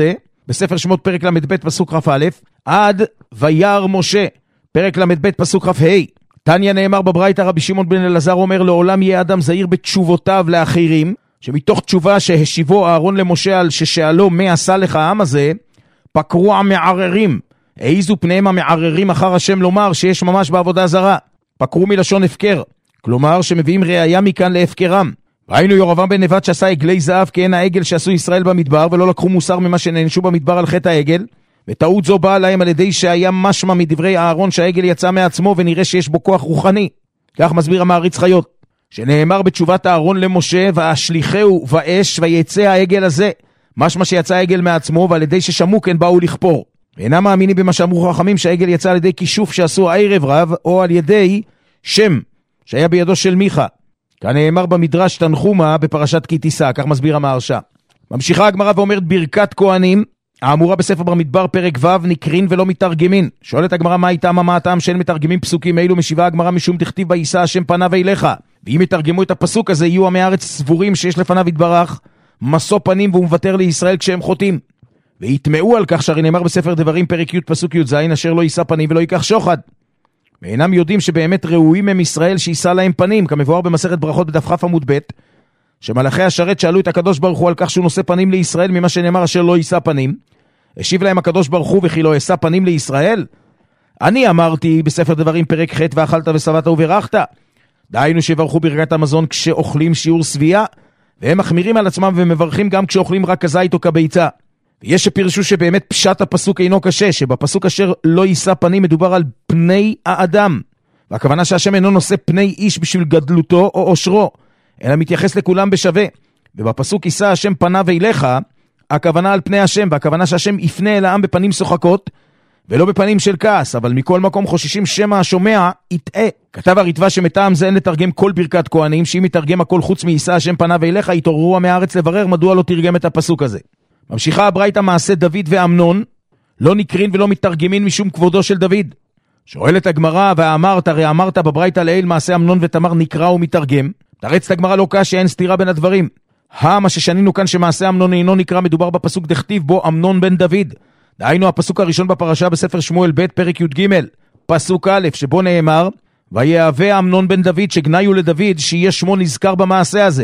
בספר שמות פרק ל"ב פסוק כ"א, עד וירא משה, פרק ל"ב פסוק כ"ה. תניא נאמר בברייתא, רבי שמעון בן אלעזר אומר, לעולם יהיה אדם זהיר בתשובותיו לאחרים, שמתוך תשובה שהשיבו אהרון למשה על ששאלו מה עשה לך העם הזה, פקרו המערערים, העיזו פניהם המערערים אחר השם לומר שיש ממש בעבודה זרה. פקרו מלשון הפקר, כלומר שמביאים ראיה מכאן להפקרם. ראינו ירבעם בן נבט שעשה עגלי זהב כעין העגל שעשו ישראל במדבר, ולא לקחו מוסר ממה שנענשו במדבר על חטא העגל, וטעות זו באה להם על ידי שהיה משמע מדברי אהרון שהעגל יצא מעצמו ונראה שיש בו כוח רוחני. כך מסביר המעריץ חיות, שנאמר בתשובת אהרון למשה, והשליחהו באש ויצא העגל הזה, משמע שיצא העגל מעצמו, ועל ידי ששמעו כן באו לכפור. ואינם מאמינים במה שאמרו חכמים שהעגל יצא על ידי כישוף שעשו ערב רב, או על ידי שם שהיה בידו של מיכה. כאן נאמר במדרש תנחומה בפרשת כי תישא, כך מסביר המהרש"א. ממשיכה הגמרא ואומרת ברכת כהנים, האמורה בספר במדבר פרק ו', נקרין ולא מתרגמין. שואלת הגמרא מה איתם, מה הטעם שאין מתרגמים פסוקים אלו? משיבה הגמרא משום דכתיב וישא השם פניו אליך. ואם יתרגמו את הפסוק הזה יהיו עמי הארץ סבורים שיש לפניו יתברך משוא פנים והוא מוותר לישראל כשהם חוטאים. ויתמעו על כך שהרי נאמר בספר דברים פרק י' פסוק י' זין אשר לא יישא פנים ולא ייקח שוחד. ואינם יודעים שבאמת ראויים הם ישראל שישא להם פנים, כמבואר במסכת ברכות בדף כ' עמוד ב', שמלאכי השרת שאלו את הקדוש ברוך הוא על כך שהוא נושא פנים לישראל ממה שנאמר אשר לא יישא פנים. השיב להם הקדוש ברוך הוא וכי לא ישא פנים לישראל? אני אמרתי בספר דברים פרק ח' ואכלת ושבעת וברכת. דהיינו שברכו ברכת המזון כשאוכלים שיעור סבייה, והם מחמירים על עצמם ומברכים גם כשאוכלים רק כזית או כביצה. ויש שפירשו שבאמת פשט הפסוק אינו קשה, שבפסוק אשר לא יישא פנים מדובר על פני האדם, והכוונה שהשם אינו נושא פני איש בשביל גדלותו או עושרו, אלא מתייחס לכולם בשווה. ובפסוק יישא השם פניו אליך, הכוונה על פני השם, והכוונה שהשם יפנה אל העם בפנים שוחקות, ולא בפנים של כעס, אבל מכל מקום חוששים שמא השומע יטעה. כתב הרטב"א שמטעם זה אין לתרגם כל ברכת כהנים, שאם יתרגם הכל חוץ מיישא השם פניו אליך, יתעוררו עמי הארץ לברר מדוע לא תרגם את הפסוק הזה. ממשיכה הברייתא מעשה דוד ואמנון, לא נקרין ולא מתרגמין משום כבודו של דוד. שואלת הגמרא, ואמרת, הרי אמרת בברייתא לעיל מעשה אמנון ותמר נקרא ומתרגם. תרצת הגמרא לא קשה, אין סתירה בין הדברים. מה ששנינו כאן שמעשה אמנון אינו נקרא, מדובר בפסוק דכתיב בו אמנון בן דוד. דהיינו הפסוק הראשון בפרשה בספר שמואל ב' פרק י"ג, פסוק א', שבו נאמר, ויהווה אמנון בן דוד, שגנאי הוא לדוד, שיהיה שמו נזכר במעשה הזה.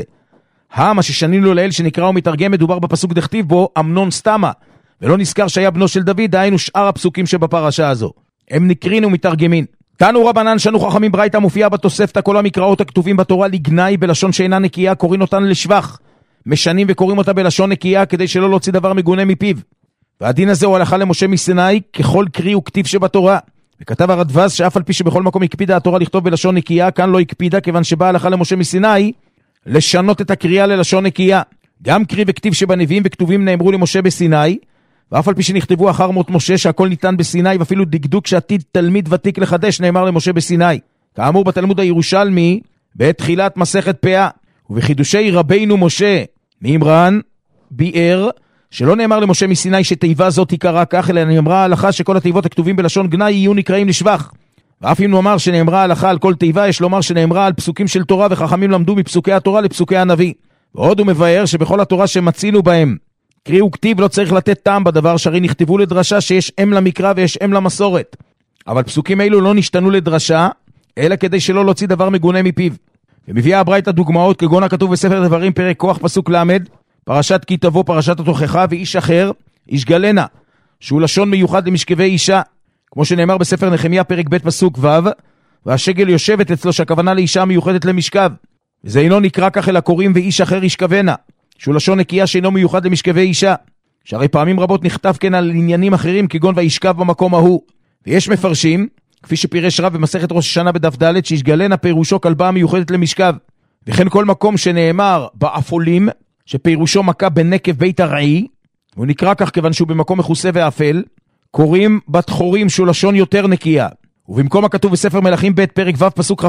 מה ששנינו לעיל שנקרא ומתרגם, מדובר בפסוק דכתיב בו אמנון סתמה, ולא נזכר שהיה בנו של דוד, דהיינו שאר הפסוקים שבפרשה הזו. הם נקרין ומתרגמין. תנו רבנן שנו חכמים ברייתא מופיעה בתוספתא כל המקראות הכתובים בתורה לגנאי בלשון שאינה נקייה, קוראים אותן לשבח. משנים וקוראים אותה בלשון נקייה כדי שלא להוציא דבר מגונה מפיו. והדין הזה הוא הלכה למשה מסיני ככל קריא וכתיב שבתורה. וכתב הרדב"ז שאף על פי שבכל מקום הקפידה התורה לכתוב בלשון נקייה, כאן לא הקפידה כיוון שבאה הלכה למשה מסיני לשנות את הקריאה ללשון נקייה. גם קריא וכתיב שבנביאים וכתובים נאמרו למשה בסיני, ואף על פי שנכתבו אחר מות משה שהכל ניתן בסיני, ואפילו דקדוק שעתיד תלמיד ותיק לחדש נאמר למשה בסיני. כאמור בתלמוד הירושלמי בתחילת מסכת פאה. ובחידושי רבינו משה מימרן ביאר שלא נאמר למשה מסיני שתיבה זאת תיקרא כך, אלא נאמרה ההלכה שכל התיבות הכתובים בלשון גנאי יהיו נקראים לשבח. ואף אם נאמר שנאמרה ההלכה על כל תיבה, יש לומר שנאמרה על פסוקים של תורה, וחכמים למדו מפסוקי התורה לפסוקי הנביא. ועוד הוא מבאר שבכל התורה שמצינו בהם קריא וכתיב לא צריך לתת טעם בדבר, שהרי נכתבו לדרשה שיש אם למקרא ויש אם למסורת. אבל פסוקים אלו לא נשתנו לדרשה, אלא כדי שלא להוציא דבר מגונה מפיו. ומביאה הברייתא דוגמאות כגון הכתוב בספר דברים פרק כוח פסוק למד, פרשת כי תבוא פרשת התוכחה, ואיש אחר איש גלנה, שהוא לשון מיוחד למשכבי אישה, כמו שנאמר בספר נחמיה פרק ב' פסוק ו', והשגל יושבת אצלו, שהכוונה לאישה מיוחדת למשכב. וזה אינו נקרא כך אלא קוראים ואיש אחר ישכבנה, שהוא לשון נקייה שאינו מיוחד למשכבי אישה, שהרי פעמים רבות נכתב כן על עניינים אחרים כגון וישכב במקום ההוא. ויש מפרשים, כפי שפירש רב במסכת ראש השנה בדף ד', שישגלנה פירושו כלבה מיוחדת למשכב. וכן כל מקום שנאמר באפולים, שפירושו מכה בנקב בית הרעי, הוא נקרא כך כיוון שהוא במקום מחוסה ואפל, קוראים בת חורים שהוא לשון יותר נקייה. ובמקום הכתוב בספר מלכים ב' פרק ו' פסוק כ"ה,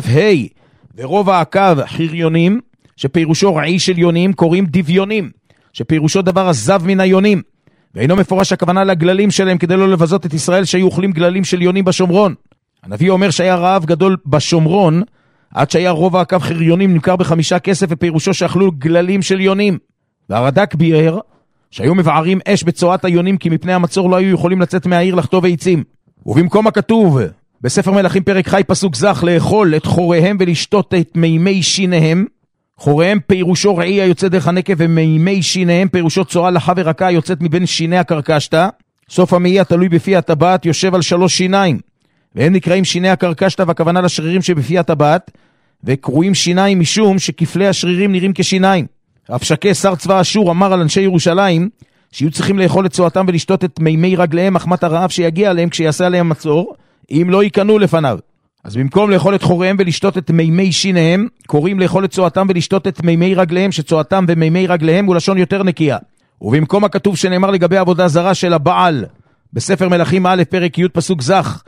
ורוב העקב חיריונים, שפירושו רעי של יונים, קוראים דביונים, שפירושו דבר עזב מן היונים. ואינו מפורש הכוונה לגללים שלהם כדי לא לבזות את ישראל שהיו אוכלים גללים של יונים בשומרון. הנביא אומר שהיה רעב גדול בשומרון, עד שהיה רוב העקב חיריונים נמכר ב5 כסף, ופירושו שאכלו גללים של יונים. והרד"ק ביאר שהיו מבערים אש בצועת היונים, כי מפני המצור לא היו יכולים לצאת מהעיר לחטוב עצים. ובמקום הכתוב בספר מלכים פרק חי פסוק זך, לאכול את חוריהם ולשתות את מימי שיניהם. חוריהם פירושו רעי היוצא דרך הנקב, ומימי שיניהם פירושו צועה לחה ורקה היוצאת מבין שיני הקרקשתא. סוף המעי התלוי בפי הטבעת יושב על 3 שיניים, והם נקראים שיני הקרקשתא, והכוונה לשרירים שבפי הטבעת, וקרויים שיניים משום שכפלי השרירים נראים כשיניים. רבשקה שר צבא אשור אמר על אנשי ירושלים שיהיו צריכים לאכול את צואתם ולשתות את מימי רגליהם מחמת הרעב שיגיע עליהם כשיעשה עליהם מצור, אם לא ייכנו לפניו. אז במקום לאכול את חוריהם ולשתות את מימי שיניהם, קוראים לאכול את צואתם ולשתות את מימי רגליהם, שצואתם ומימי רגליהם הוא לשון יותר נקייה. ובמקום הכתוב שנאמר לגבי עבודה זרה של הבעל בספר מלכים א' פרק י' פסוק זך,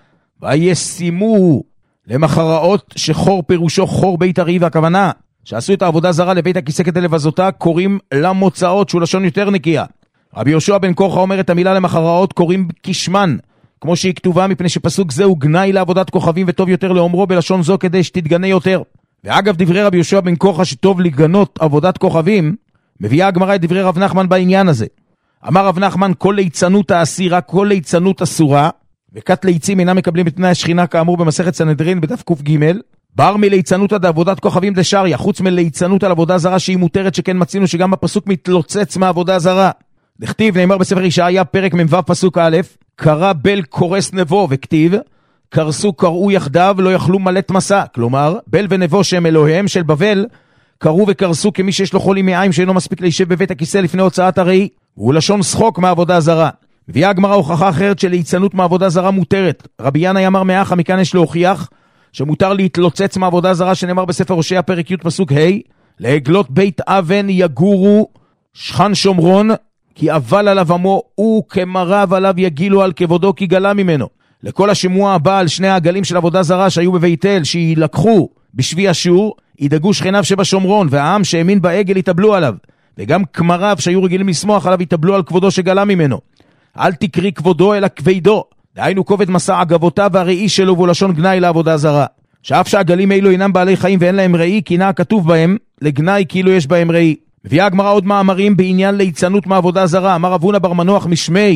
וישימו למחראות, שחור פירושו חור בית הראי, והכוונה שעשו את העבודה זרה לבית הכיסא כדי לבזותה, קוראים למוצאות, שהוא לשון יותר נקייה. רבי יהושע בן קורחה אומר את המילה למחראות קוראים כשמן, כמו שהיא כתובה, מפני שפסוק זה הוא גנאי לעבודת כוכבים, וטוב יותר לאומרו בלשון זו כדי שתתגנה יותר. ואגב דברי רבי יהושע בן קורחה שטוב לגנות עבודת כוכבים, מביאה הגמרא את דברי רב נחמן בעניין הזה. אמר רב נחמן, כל ליצנות האסירה, כל ליצנות אסורה, וכת ליצים אינם מקבלים את תנאי השכינה כאמור במסכת סנהדרין בדף ק"ג. בר מליצנות עד עבודת כוכבים דשריה, חוץ מליצנות על עבודה זרה שהיא מותרת, שכן מצינו שגם הפסוק מתלוצץ מעבודה זרה. דכתיב, נאמר בספר ישעיה פרק מ"ו פסוק א', קרא בל קורס נבו, וכתיב קרסו קראו יחדיו לא יכלו מלט מסע. כלומר בל ונבו שהם אלוהיהם של בבל קראו וקרסו כמי שיש לו חולי מעיים שאינו מספיק להישב בבית הכיסא לפני הוצאת הראי, והוא לשון שחוק מעבודה זרה. מביאה הגמרא הוכחה אחרת שליצנות מעבודה זרה מותרת. רבי ינאי אמר מאחה, מכאן יש להוכיח שמותר להתלוצץ מעבודה זרה, שנאמר בספר הושע פרק י' פסוק ה', לעגלות בית אבן יגורו שכן שומרון, כי אבל עליו עמו וכמרב עליו יגילו על כבודו כי גלה ממנו. לכל השימוע הבא על שני העגלים של עבודה זרה שהיו בבית אל, שילקחו בשבי אשור, ידאגו שכניו שבשומרון, והעם שהאמין בעגל יתאבלו עליו, וגם כמרב שהיו רגילים לשמוח עליו יתאבלו על כבודו שגלה ממנו. אל תקרי כבודו אלא כבדו, דהיינו כובד מסע עגבותיו והראי שלו, והוא לשון גנאי לעבודה זרה. שאף שהעגלים האלו אינם בעלי חיים ואין להם ראי, כינה הכתוב בהם לגנאי כאילו יש בהם ראי. מביאה הגמרא עוד מאמרים בעניין ליצנות מעבודה זרה. אמר רב הונא בר מנוח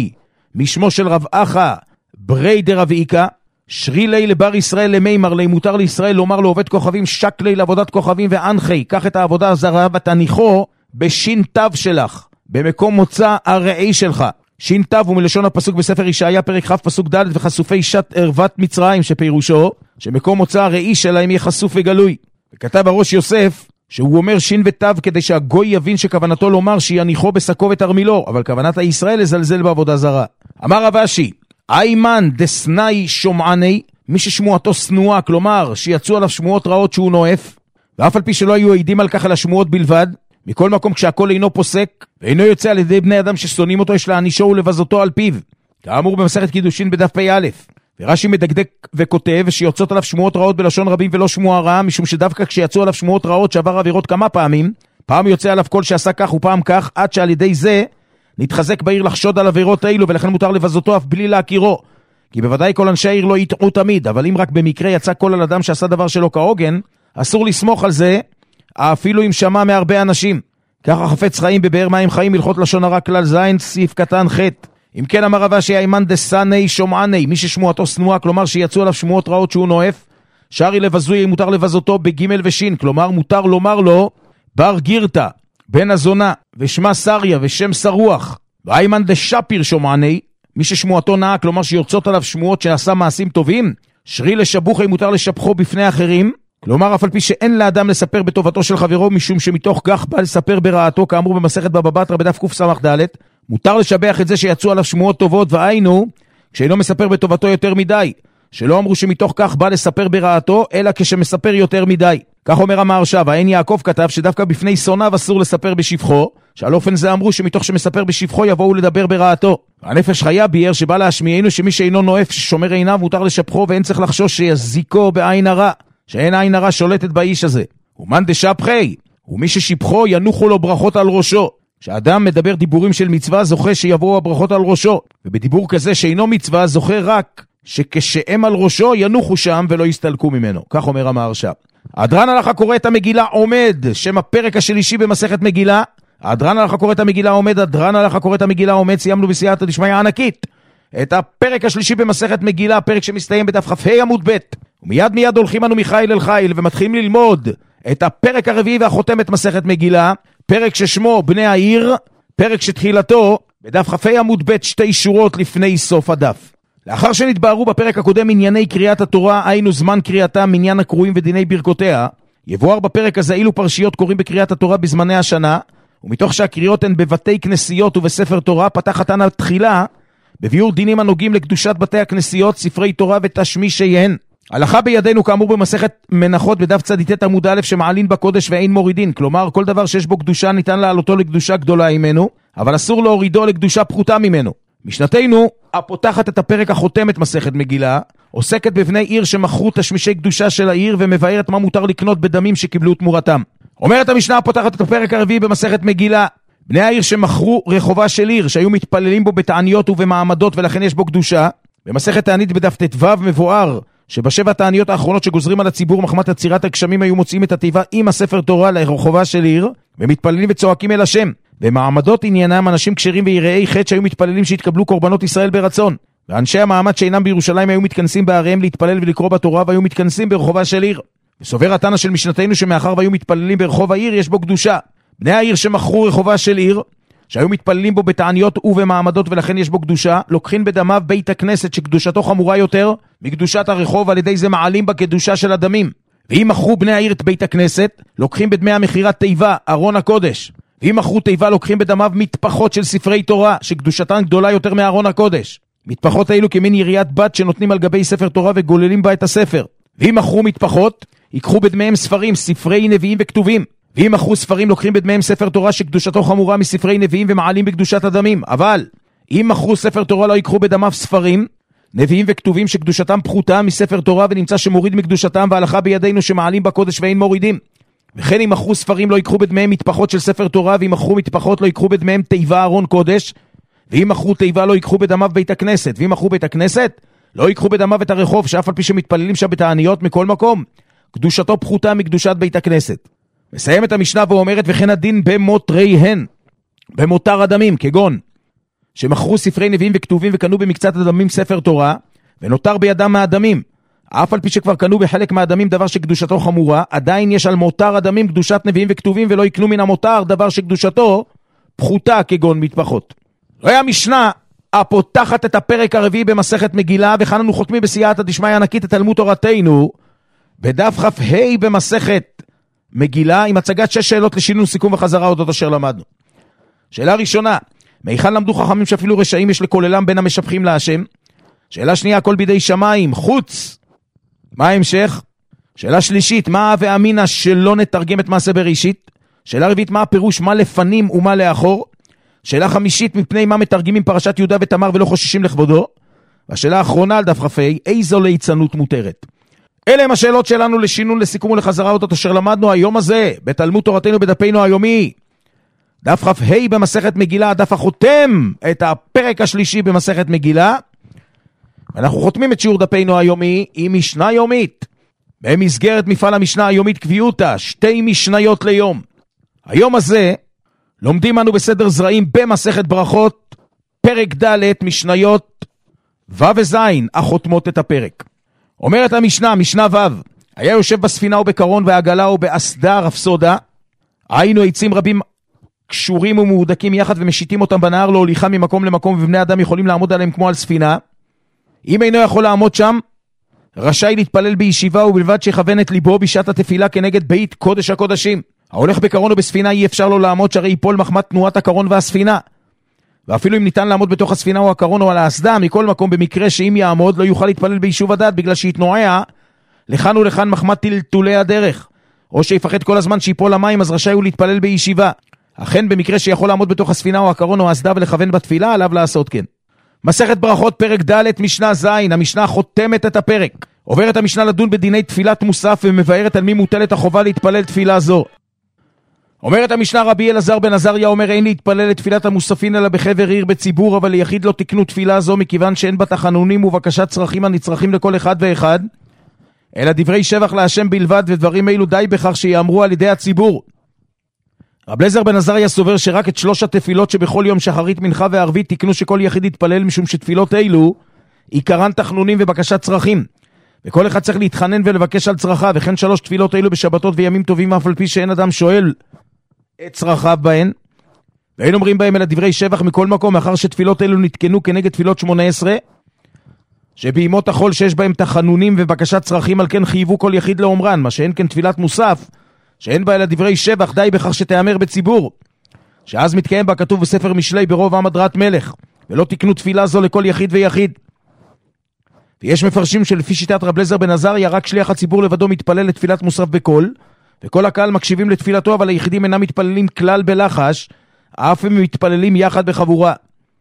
משמו של רב אחא ברי דרב איקה, שרי לי לבר ישראל למימר לי, מותר לישראל לומר לעובד כוכבים שק לי לעבודת כוכבים ואנחי, קח את העבודה הזרה ותניחו בשין תו שלך, במקום מוצא הראי שלך. שין תו הוא מלשון הפסוק בספר ישעיה פרק כ' פסוק ד', וחשופי שת ערוות מצרים, שפירושו שמקום מוצא הראי שלהם יהיה חשוף וגלוי. וכתב הראש יוסף שהוא אומר שין ותו כדי שהגוי יבין שכוונתו לומר שיניחו בסקו ותרמילו, אבל כוונת הישראל לזלזל בעבודה זרה. אמר רב אשי, איימן דסנאי שומעני, מי ששמועתו סנועה, כלומר שיצאו עליו שמועות רעות שהוא נואף, ואף על פי שלא היו עדים על כך על השמועות בלבד, מכל מקום כשהכל אינו פוסק ואינו יוצא על ידי בני אדם ששונאים אותו, יש להענישו ולבזותו על פיו, כאמור במסכת קידושין בדף פ"א. ורש"י מדקדק וכותב שיוצאות עליו שמועות רעות בלשון רבים ולא שמועה רעה, משום שדווקא כשיצאו עליו שמועות רעות שעבר עבירות כמה פעמים, פעם יוצא עליו כל שעשה כך ופעם כך, עד שעל ידי זה נתחזק בעיר לחשוד על עבירות האלו, ולכן מותר לבזותו אף בלי להכירו. כי בוודאי כל אנשי העיר לא יטעו תמיד, אבל אם רק במקרה יצא כל על אדם שעשה דבר שלא כהוגן, אסור לסמוך על זה, אפילו אם שמע מהרבה אנשים. ככה חפץ חיים בבאר מים חיים, הלכות לשון הרע כלל זין סעיף קטן ח'. אם כן אמר רב אשי, איימן דסני שומעני, מי ששמועתו סנועה, כלומר שיצאו עליו שמועות רעות שהוא נואף, שרי לבזוי, מותר לבזותו בגימל ושין, כלומר מותר לומר לו בר גירתה, בן הזונה, ושמה סריה ושם סרוח. ואיימן דשפיר שומעני, מי ששמועתו נאה, כלומר שיוצאות עליו שמועות שעשה מעשים טובים, שרי לשבוחי, מותר לשבחו בפני אחרים, כלומר אף על פי שאין לאדם לספר בטובתו של חברו, משום שמתוך כך בא לספר ברעתו, כאמור במסכת בבא בתרא בדף קס"ד, מותר לשבח את זה שיצאו עליו שמועות טובות, והיינו כשאינו מספר בטובתו יותר מדי, שלא אמרו שמתוך כך בא לספר ברעתו, אלא כשמספר יותר מדי. כך אומר המהרש"א, והעין יעקב כתב שדווקא בפני שונאיו אסור לספר בשבחו, שעל אופן זה אמרו שמתוך שמספר בשבחו יבואו לדבר ברעתו. הנפש חיה ביאר שבא להשמיענו שמי שאינו נואף ששומר עיניו מותר לשבחו, ואין צריך לחשוש שיזיקו בעין הרע, שאין עין הרע שולטת באיש הזה. ומאן דשבחי, ומי ששבחו ינוחו לו ברכות על ראשו. כשאדם מדבר דיבורים של מצווה זוכה שיבואו הברכות על ראשו, ובדיבור כזה שאינו מצווה זוכה רק שכשהם על ראשו ינוחו שם ולא יסתלקו ממנו. כך אומר המהרש"א. הדרן הלכה קורא את המגילה עומד, שם הפרק השלישי במסכת מגילה, הדרן הלכה קורא את המגילה עומד, הדרן הלכה קורא את המגילה עומד, סיימנו בסייעתא דשמיא ענקית. את הפרק השלישי במסכת מגילה, פרק שמסתיים בדף כ"ה עמוד ב', ומיד הולכים אנו מחיל אל חיל, ומתחילים ללמוד את הפרק הרביעי והחותמת מסכת מגילה, פרק ששמו בני העיר, פרק שתחילתו בדף כ"ה עמוד ב' 2 שורות לפני סוף הדף. לאחר שנתבהרו בפרק הקודם ענייני קריאת התורה, היינו זמן קריאתם, מניין הקרואים ודיני ברכותיה, יבואר בפרק הזה אילו פרשיות קוראים בקריאת התורה בזמני השנה, ומתוך שהקריאות הן בבתי כנסיות ובספר תורה, פתח התנא תחילה בביאור דינים הנוגעים לקדושת בתי הכנסיות, ספרי תורה ותשמישיהן. הלכה בידינו כאמור במסכת מנחות בדף צ"ט עמוד א', שמעלין בקודש ואין מורידין, כלומר כל דבר שיש בו קדושה ניתן לעלותו לקדושה גדולה ממנו, אבל אסור להורידו לקדושה פחותה ממנו. משנתנו הפותחת את הפרק החותם את מסכת מגילה, עוסקת בבני עיר שמכרו תשמישי קדושה של העיר, ומבארת מה מותר לקנות בדמים שקיבלו תמורתם. אומרת המשנה הפותחת את הפרק הרביעי במסכת מגילה, בני העיר שמכרו רחובה של עיר, שהיו מתפללים בו בתעניות ובמעמדות ולכן יש בו קדושה. במסכת תענית בדף ט"ו מבואר שבשבע התעניות האחרונות שגוזרים על הציבור מחמת עצירת הגשמים, היו מוצאים את התיבה עם הספר תורה לרחובה של עיר, ומתפללים וצועקים אל השם. במעמדות עניינם אנשים כשרים ויראי חטא שהיו מתפללים שהתקבלו קורבנות ישראל ברצון, ואנשי המעמד שאינם בירושלים היו מתכנסים בעריהם להתפלל ולקרוא בתורה, והיו מתכנסים ברחובה של עיר. וסובר התנא של משנתנו שמאחר והיו מתפללים ברחוב העיר יש בו קדושה. בני העיר שמכרו רחובה של עיר, שהיו מתפללים בו בתעניות ובמעמדות ולכן יש בו קדושה, לוקחים בדמיו בית הכנסת שקדושתו חמורה יותר מקדושת הרחוב, על ידי זה מעלים בקדושה של הדמים. ואם מכרו בני העיר את בית הכנסת, לוקחים בדמי המכירת תיבה, ארון הקודש. ואם מכרו תיבה, לוקחים בדמיו מטפחות של ספרי תורה, שקדושתן גדולה יותר מארון הקודש. מטפחות האלו כמין יריית בת שנותנים על גבי ספר תורה וגוללים בה את הספר. ואם מכרו מטפחות, ייקחו בדמיהם ספרים, ספרי נביאים וכתובים. ואם מכרו ספרים, לוקחים בדמיהם ספר תורה שקדושתו חמורה מספרי נביאים ומעלים בקדושת הדמים. אבל אם מכרו ספר תורה, לא ייקחו בדמיו ספרים, נביאים וכתובים שקדושתם פחותה מספר תורה, ונמצא שמוריד מקדושתם, והלכה בידינו שמעלים בקודש ואין מורידים. וכן אם מכרו ספרים, לא ייקחו בדמיהם מטפחות של ספר תורה, ואם מכרו מטפחות, לא ייקחו בדמיהם תיבה ארון קודש, ואם מכרו תיבה, לא ייקחו בדמיו בית הכנסת, ואם מכרו בית הכנסת, לא ייקחו בדמיו את הרחוב, שאף על פי שמתפללים שם בתעניות מכל מקום, קדושתו פחותה מקדושת בית הכנסת. מסיים את המשנה ואומרת, וכן הדין במותריהן, במותר הדמים, כגון שמכרו ספרי נביאים וכתובים וקנו במקצת הדמים ספר תורה, ונותר בידם מהדמים, אף על פי שכבר קנו בחלק מהדמים דבר שקדושתו חמורה, עדיין יש על מותר הדמים קדושת נביאים וכתובים, ולא יקנו מן המותר דבר שקדושתו פחותה, כגון מטפחות. זוהי המשנה הפותחת את הפרק הרביעי במסכת מגילה, וכאן אנו חותמים בסייעתא דשמיא ענקית את תלמוד תורתנו בדף כ"ה במסכת מגילה, עם הצגת 6 שאלות לשינון סיכום וחזרה אודות אשר למדנו. שאלה ראשונה, מהיכן למדו חכמים שאפילו רשעים יש לכוללם בין המשבחים להשם? שאלה שנייה, הכל בידי שמיים, חוץ. מה ההמשך? שאלה שלישית, מה ואמינה שלא נתרגם את מעשה בראשית? שאלה רביעית, מה הפירוש מה לפנים ומה לאחור? שאלה חמישית, מפני מה מתרגמים פרשת יהודה ותמר ולא חוששים לכבודו? והשאלה האחרונה על דף כ"ה, איזו ליצנות מותרת? אלה הם השאלות שלנו לשינון, לסיכום ולחזרה אותות אשר למדנו היום הזה בתלמוד תורתנו בדפנו היומי, דף כ"ה במסכת מגילה, דף החותם את הפרק השלישי במסכת מגילה. אנחנו חותמים את שיעור דפנו היומי עם משנה יומית במסגרת מפעל המשנה היומית קביעותה, 2 משניות ליום. היום הזה לומדים אנו בסדר זרעים במסכת ברכות, פרק ד' משניות ו' וז' החותמות את הפרק. אומרת המשנה, משנה ו', היה יושב בספינה ובקרון והעגלה ובאסדה רפסודה, היינו עצים רבים קשורים ומהודקים יחד ומשיתים אותם בנהר להוליכה ממקום למקום, ובני אדם יכולים לעמוד עליהם כמו על ספינה. אם אינו יכול לעמוד שם, רשאי להתפלל בישיבה, ובלבד שיכוון את ליבו בשעת התפילה כנגד בית קודש הקודשים. ההולך בקרון ובספינה אי אפשר לו לעמוד, שהרי ייפול מחמת תנועת הקרון והספינה. ואפילו אם ניתן לעמוד בתוך הספינה או הקרון או על האסדה, מכל מקום במקרה שאם יעמוד לא יוכל להתפלל ביישוב הדעת, בגלל שיתנועע לכאן ולכאן מחמת טלטולי הדרך, או שיפחד כל הזמן שיפול למים, אז רשאי הוא להתפלל בישיבה. אכן במקרה שיכול לעמוד בתוך הספינה או הקרון או האסדה ולכוון בתפילה, עליו לעשות כן. מסכת ברכות פרק ד' משנה ז', המשנה חותמת את הפרק. עוברת המשנה לדון בדיני תפילת מוסף, ומבארת על מי מוטלת החובה להתפלל תפילה זו. אומרת המשנה, רבי אלעזר בן עזריה אומר, אין להתפלל לתפילת המוספין אלא בחבר עיר בציבור, אבל ליחיד לא תקנו תפילה זו, מכיוון שאין בה תחנונים ובקשת צרכים הנצרכים לכל אחד ואחד, אלא דברי שבח להשם בלבד, ודברים אלו די בכך שיאמרו על ידי הציבור. רב אליעזר בן עזריה סובר שרק את 3 התפילות שבכל יום שחרית מנחה וערבית תקנו שכל יחיד יתפלל, משום שתפילות אלו עיקרן תחנונים ובקשת צרכים, וכל אחד צריך להתחנן ולבקש על צרכיו, וכן 3 תפילות אלו בשבתות וימים טובים, אף על פי שאין אדם שואל את צרכיו בהן, ואין אומרים בהם אלא דברי שבח מכל מקום, מאחר שתפילות אלו נתקנו כנגד תפילות 18 שבימות החול שיש בהם תחנונים ובקשת צרכים, על כן חייבו כל יחיד לאומרן, מה שאין כן תפילת מוסף שאין בה אלא דברי שבח, די בכך שתאמר בציבור, שאז מתקיים בה כתוב בספר משלי ברוב עם הדרת מלך, ולא תקנו תפילה זו לכל יחיד ויחיד. ויש מפרשים שלפי שיטת רב אליעזר בן עזריה רק שליח הציבור לבדו מתפלל לתפילת מוסף בקול, וכל הקהל מקשיבים לתפילתו, אבל היחידים אינם מתפללים כלל בלחש, אף הם מתפללים יחד בחבורה.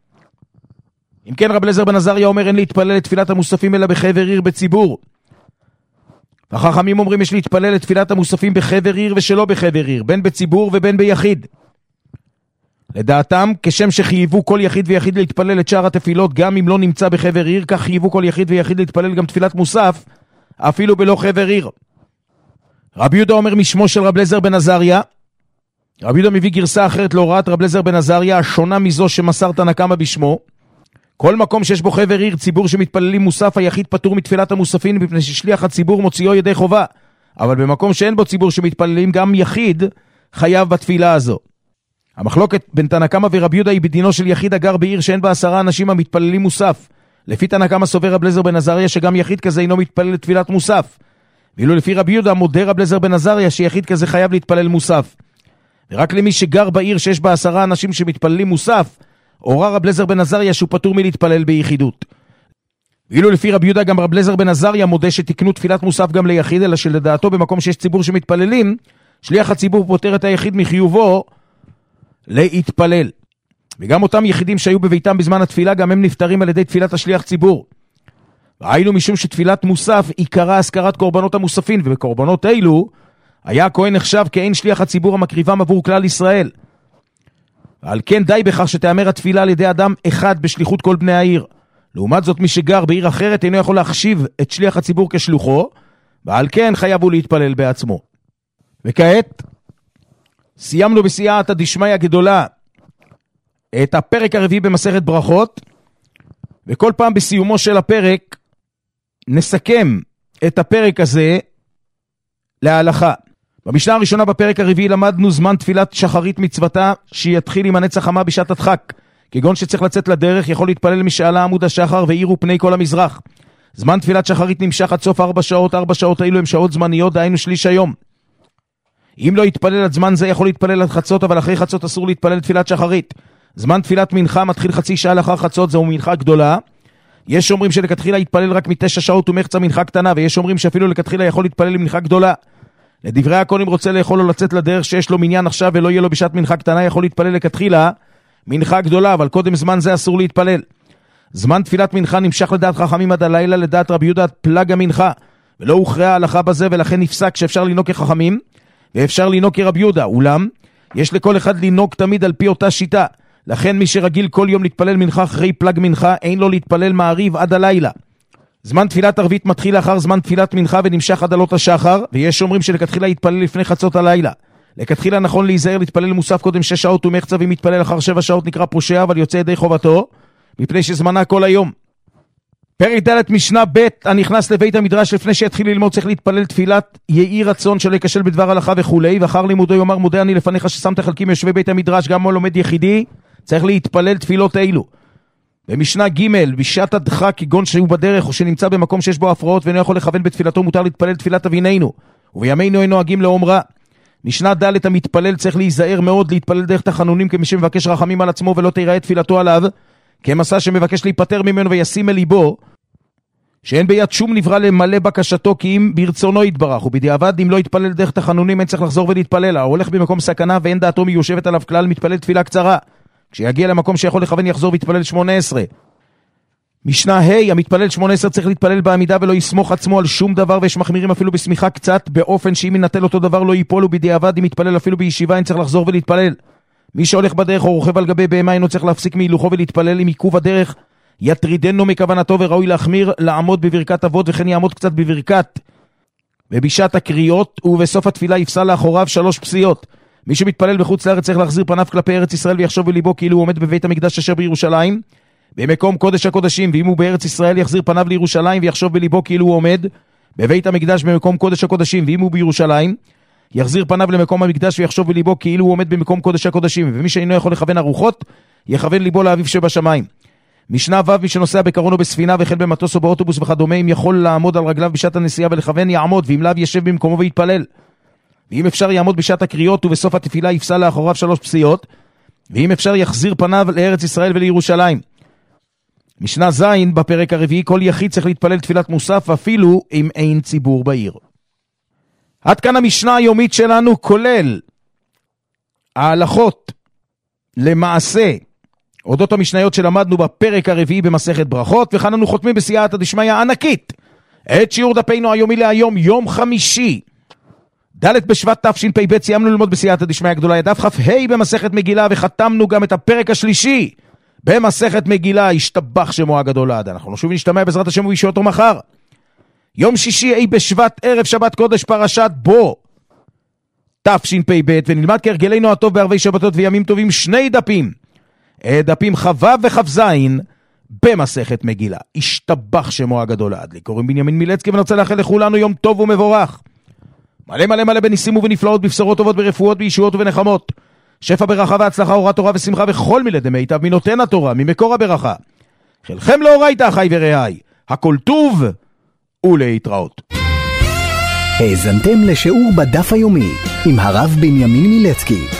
אם כן, רב אליעזר בן עזריה אומר אין להתפלל לתפילת המוספים אלא בחבר עיר בציבור. החכמים אומרים יש להתפלל לתפילת המוספים בחבר עיר ושלא בחבר עיר, בין בציבור ובין ביחיד. לדעתם, כשם שחייבו כל יחיד ויחיד להתפלל את שאר התפילות גם אם לא נמצא בחבר עיר, כך חייבו כל יחיד ויחיד להתפלל גם תפילת מוסף אפילו בלא חבר עיר. רבי יהודה אומר משמו של רב אליעזר בן עזריה, רבי יהודה מביא גרסה אחרת להוראת רב אליעזר בן עזריה השונה מזו שמסר תנא קמא בשמו, כל מקום שיש בו חבר עיר ציבור שמתפללים מוסף, היחיד פטור מתפילת המוספין מפני ששליח הציבור מוציאו ידי חובה, אבל במקום שאין בו ציבור שמתפללים גם יחיד חייב בתפילה הזו. המחלוקת בין תנא קמא ורבי יהודה היא בדינו של יחיד הגר בעיר שאין בה 10 אנשים המתפללים מוסף. לפי תנא קמא סובר רב אליעזר בן עזריה שגם יחיד כזה אינו מתפלל לתפילת מוסף, ואילו לפי רבי יהודה מודה רב אליעזר בן עזריה שיחיד כזה חייב להתפלל מוסף, ורק למי שגר בעיר שיש בה 10 אנשים שמתפללים מוסף הורה רב אליעזר בן עזריה שהוא פטור מלהתפלל ביחידות. ואילו לפי רבי יהודה גם רב אליעזר בן עזריה מודה שתקנו תפילת מוסף גם ליחיד, אלא שלדעתו במקום שיש ציבור שמתפללים שליח הציבור פוטר את היחיד מחיובו להתפלל. וגם אותם יחידים שהיו בביתם בזמן התפילה גם הם נפטרים על ידי תפילת השליח ציבור. והיינו משום שתפילת מוסף עיקרה הזכרת קורבנות המוספין, ובקורבנות אלו היה הכהן נחשב כאין שליח הציבור המקריבם עבור כלל ישראל. ועל כן די בכך שתאמר התפילה על ידי אדם אחד בשליחות כל בני העיר. לעומת זאת מי שגר בעיר אחרת אינו יכול להחשיב את שליח הציבור כשלוחו, ועל כן חייב הוא להתפלל בעצמו. וכעת סיימנו בסייעתא דשמיא גדולה את הפרק הרביעי במסכת ברכות, וכל פעם בסיומו של הפרק נסכם את הפרק הזה להלכה. במשנה הראשונה בפרק הרביעי למדנו זמן תפילת שחרית מצוותה שיתחיל עם הנץ החמה בשעת הדחק, כגון שצריך לצאת לדרך יכול להתפלל משעלה עמוד השחר ואירו פני כל המזרח. זמן תפילת שחרית נמשך עד סוף 4 שעות, 4 שעות האלו הם שעות זמניות, דהיינו שליש היום. אם לא יתפלל עד זמן זה יכול להתפלל עד חצות, אבל אחרי חצות אסור להתפלל תפילת שחרית. זמן תפילת מנחה מתחיל חצי שעה לאחר חצות, זהו מנחה גדולה. יש אומרים שלכתחילה יתפלל רק מ9 שעות ומחצה מנחה קטנה, ויש אומרים שאפילו לכתחילה יכול להתפלל מנחה גדולה. לדברי הכל אם רוצה לאכול או לצאת לדרך שיש לו מניין עכשיו ולא יהיה לו בשעת מנחה קטנה, יכול להתפלל לכתחילה מנחה גדולה, אבל קודם זמן זה אסור להתפלל. זמן תפילת מנחה נמשך לדעת חכמים עד הלילה, לדעת רבי יהודה פלג המנחה, ולא הוכרעה ההלכה בזה, ולכן נפסק שאפשר לנהוג כחכמים ואפשר לנהוג כרבי יהודה. אולם יש לכל אחד לנהוג תמיד על פי אותה שיטה, לכן מי שרגיל כל יום להתפלל מנחה אחרי פלג מנחה אין לו להתפלל מעריב עד הלילה. זמן תפילת ערבית מתחיל לאחר זמן תפילת מנחה ונמשך עד עלות השחר, ויש אומרים שלכתחילה יתפלל לפני חצות הלילה. לכתחילה נכון להיזהר להתפלל מוסף קודם 6 שעות ומחצה, ואם יתפלל אחר 7 שעות נקרא פושע, אבל יוצא ידי חובתו מפני שזמנה כל היום. פרק ד' משנה ב' הנכנס לבית המדרש לפני שיתחיל ללמוד צריך להתפלל תפילת יהי רצון שלא יקשל בדבר הלכה וכולי, ואחר לימודו יאמר מודה אני לפניך ששמת חלקים יושבי בית המדרש, גם לומד יחידי צריך להתפלל תפילות אלו. במשנה ג' בשעת הדחק כגון שהוא בדרך או שנמצא במקום שיש בו הפרעות ואינו יכול לכוון בתפילתו מותר להתפלל תפילת אבינינו, ובימינו אינו נוהגים לאומרה. משנה ד' המתפלל צריך להיזהר מאוד להתפלל דרך תחנונים כמי שמבקש רחמים על עצמו ולא תיראה תפילתו עליו כמסע שמבקש להיפטר ממנו וישים אל ליבו שאין ביד שום נברא למלא בקשתו כי אם ברצונו יתברך, ובדיעבד אם לא יתפלל דרך תחנונים אין צריך לחזור ולהתפלל. ההולך במקום סכנה ואין דעתו מיושבת עליו כלל מתפלל תפילה קצרה, כשיגיע למקום שיכול לכוון יחזור ויתפלל 18. משנה ה' המתפלל 18 צריך להתפלל בעמידה ולא יסמוך עצמו על שום דבר, ויש מחמירים אפילו בסמיכה קצת באופן שאם ינטל אותו דבר לא ייפול, ובדיעבד אם יתפלל אפילו בישיבה אין צריך לחזור ולהתפלל. מי שהולך בדרך או רוכב על גבי בהמה אינו צריך להפסיק מהילוכו ולהתפלל, אם עיכוב הדרך יטרידנו מכוונתו וראוי להחמיר לעמוד בברכת אבות וכן יעמוד קצת בברכת ובשעת הקריאות, ובסוף התפילה יפסל לאחוריו 3 פסיעות. מי שמתפלל בחוץ לארץ צריך להחזיר פניו כלפי ארץ ישראל ויחשוב בליבו כאילו הוא עומד בבית המקדש אשר בירושלים, במקום קודש הקודשים, ואם הוא בארץ ישראל יחזיר פניו לירושלים ויחשוב בליבו כאילו הוא עומד בבית המקדש במקום קודש הקודשים, ואם הוא בירושלים יחזיר פניו למקום המקדש ויחשוב בליבו כאילו הוא עומד במקום קודש הקודשים, ומי שאינו יכול לכוון הרוחות יכוון ליבו לאביו שבשמיים. משנה ו' מי שנוסע בקרון או בספינה וכן במטוס או באוטובוס וכדומה, אם יכול לעמוד על רגליו בשעת הנסיעה ולכוון יעמוד, ואם לאו ישב במקומו ויתפלל. ואם אפשר יעמוד בשעת הקריאות ובסוף התפילה יפסל לאחוריו 3 פסיעות, ואם אפשר יחזיר פניו לארץ ישראל ולירושלים. משנה ז' בפרק הרביעי, כל יחיד צריך להתפלל תפילת מוסף אפילו אם אין ציבור בעיר. עד כאן המשנה היומית שלנו, כולל ההלכות למעשה אודות המשניות שלמדנו בפרק הרביעי במסכת ברכות, וכאן אנו חותמים בסייעתא דשמיא ענקית את שיעור דפינו היומי להיום, יום חמישי ד' בשבט תשפ"ב. סיימנו ללמוד בסייעתא דשמיא הגדולה דף כ"ה במסכת מגילה, וחתמנו גם את הפרק השלישי במסכת מגילה, השתבח שמו הגדול לעד. אנחנו שוב נשתמע בעזרת השם ובישועתו מחר, יום שישי ה' בשבט, ערב שבת קודש, פרשת בו תשפ"ב, ונלמד כהרגלנו הטוב בערבי שבתות וימים טובים 2 דפים, דפים כ"ו וכ"ז במסכת מגילה. השתבח שמו הגדול לעד. לי קוראים בנימין מילצקי, ואני רוצה לאחל לכולנו יום טוב ומבורך, מלא מלא מלא בניסים ובנפלאות, בבשורות טובות, ברפואות, בישועות ובנחמות, שפע ברכה והצלחה, אורת תורה ושמחה וכל מילי מיטב מנותן התורה, ממקור הברכה. חלכם לאורייתא אחי ורעי, הכל טוב ולהתראות. האזנתם לשיעור בדף היומי עם הרב בנימין מילצקי.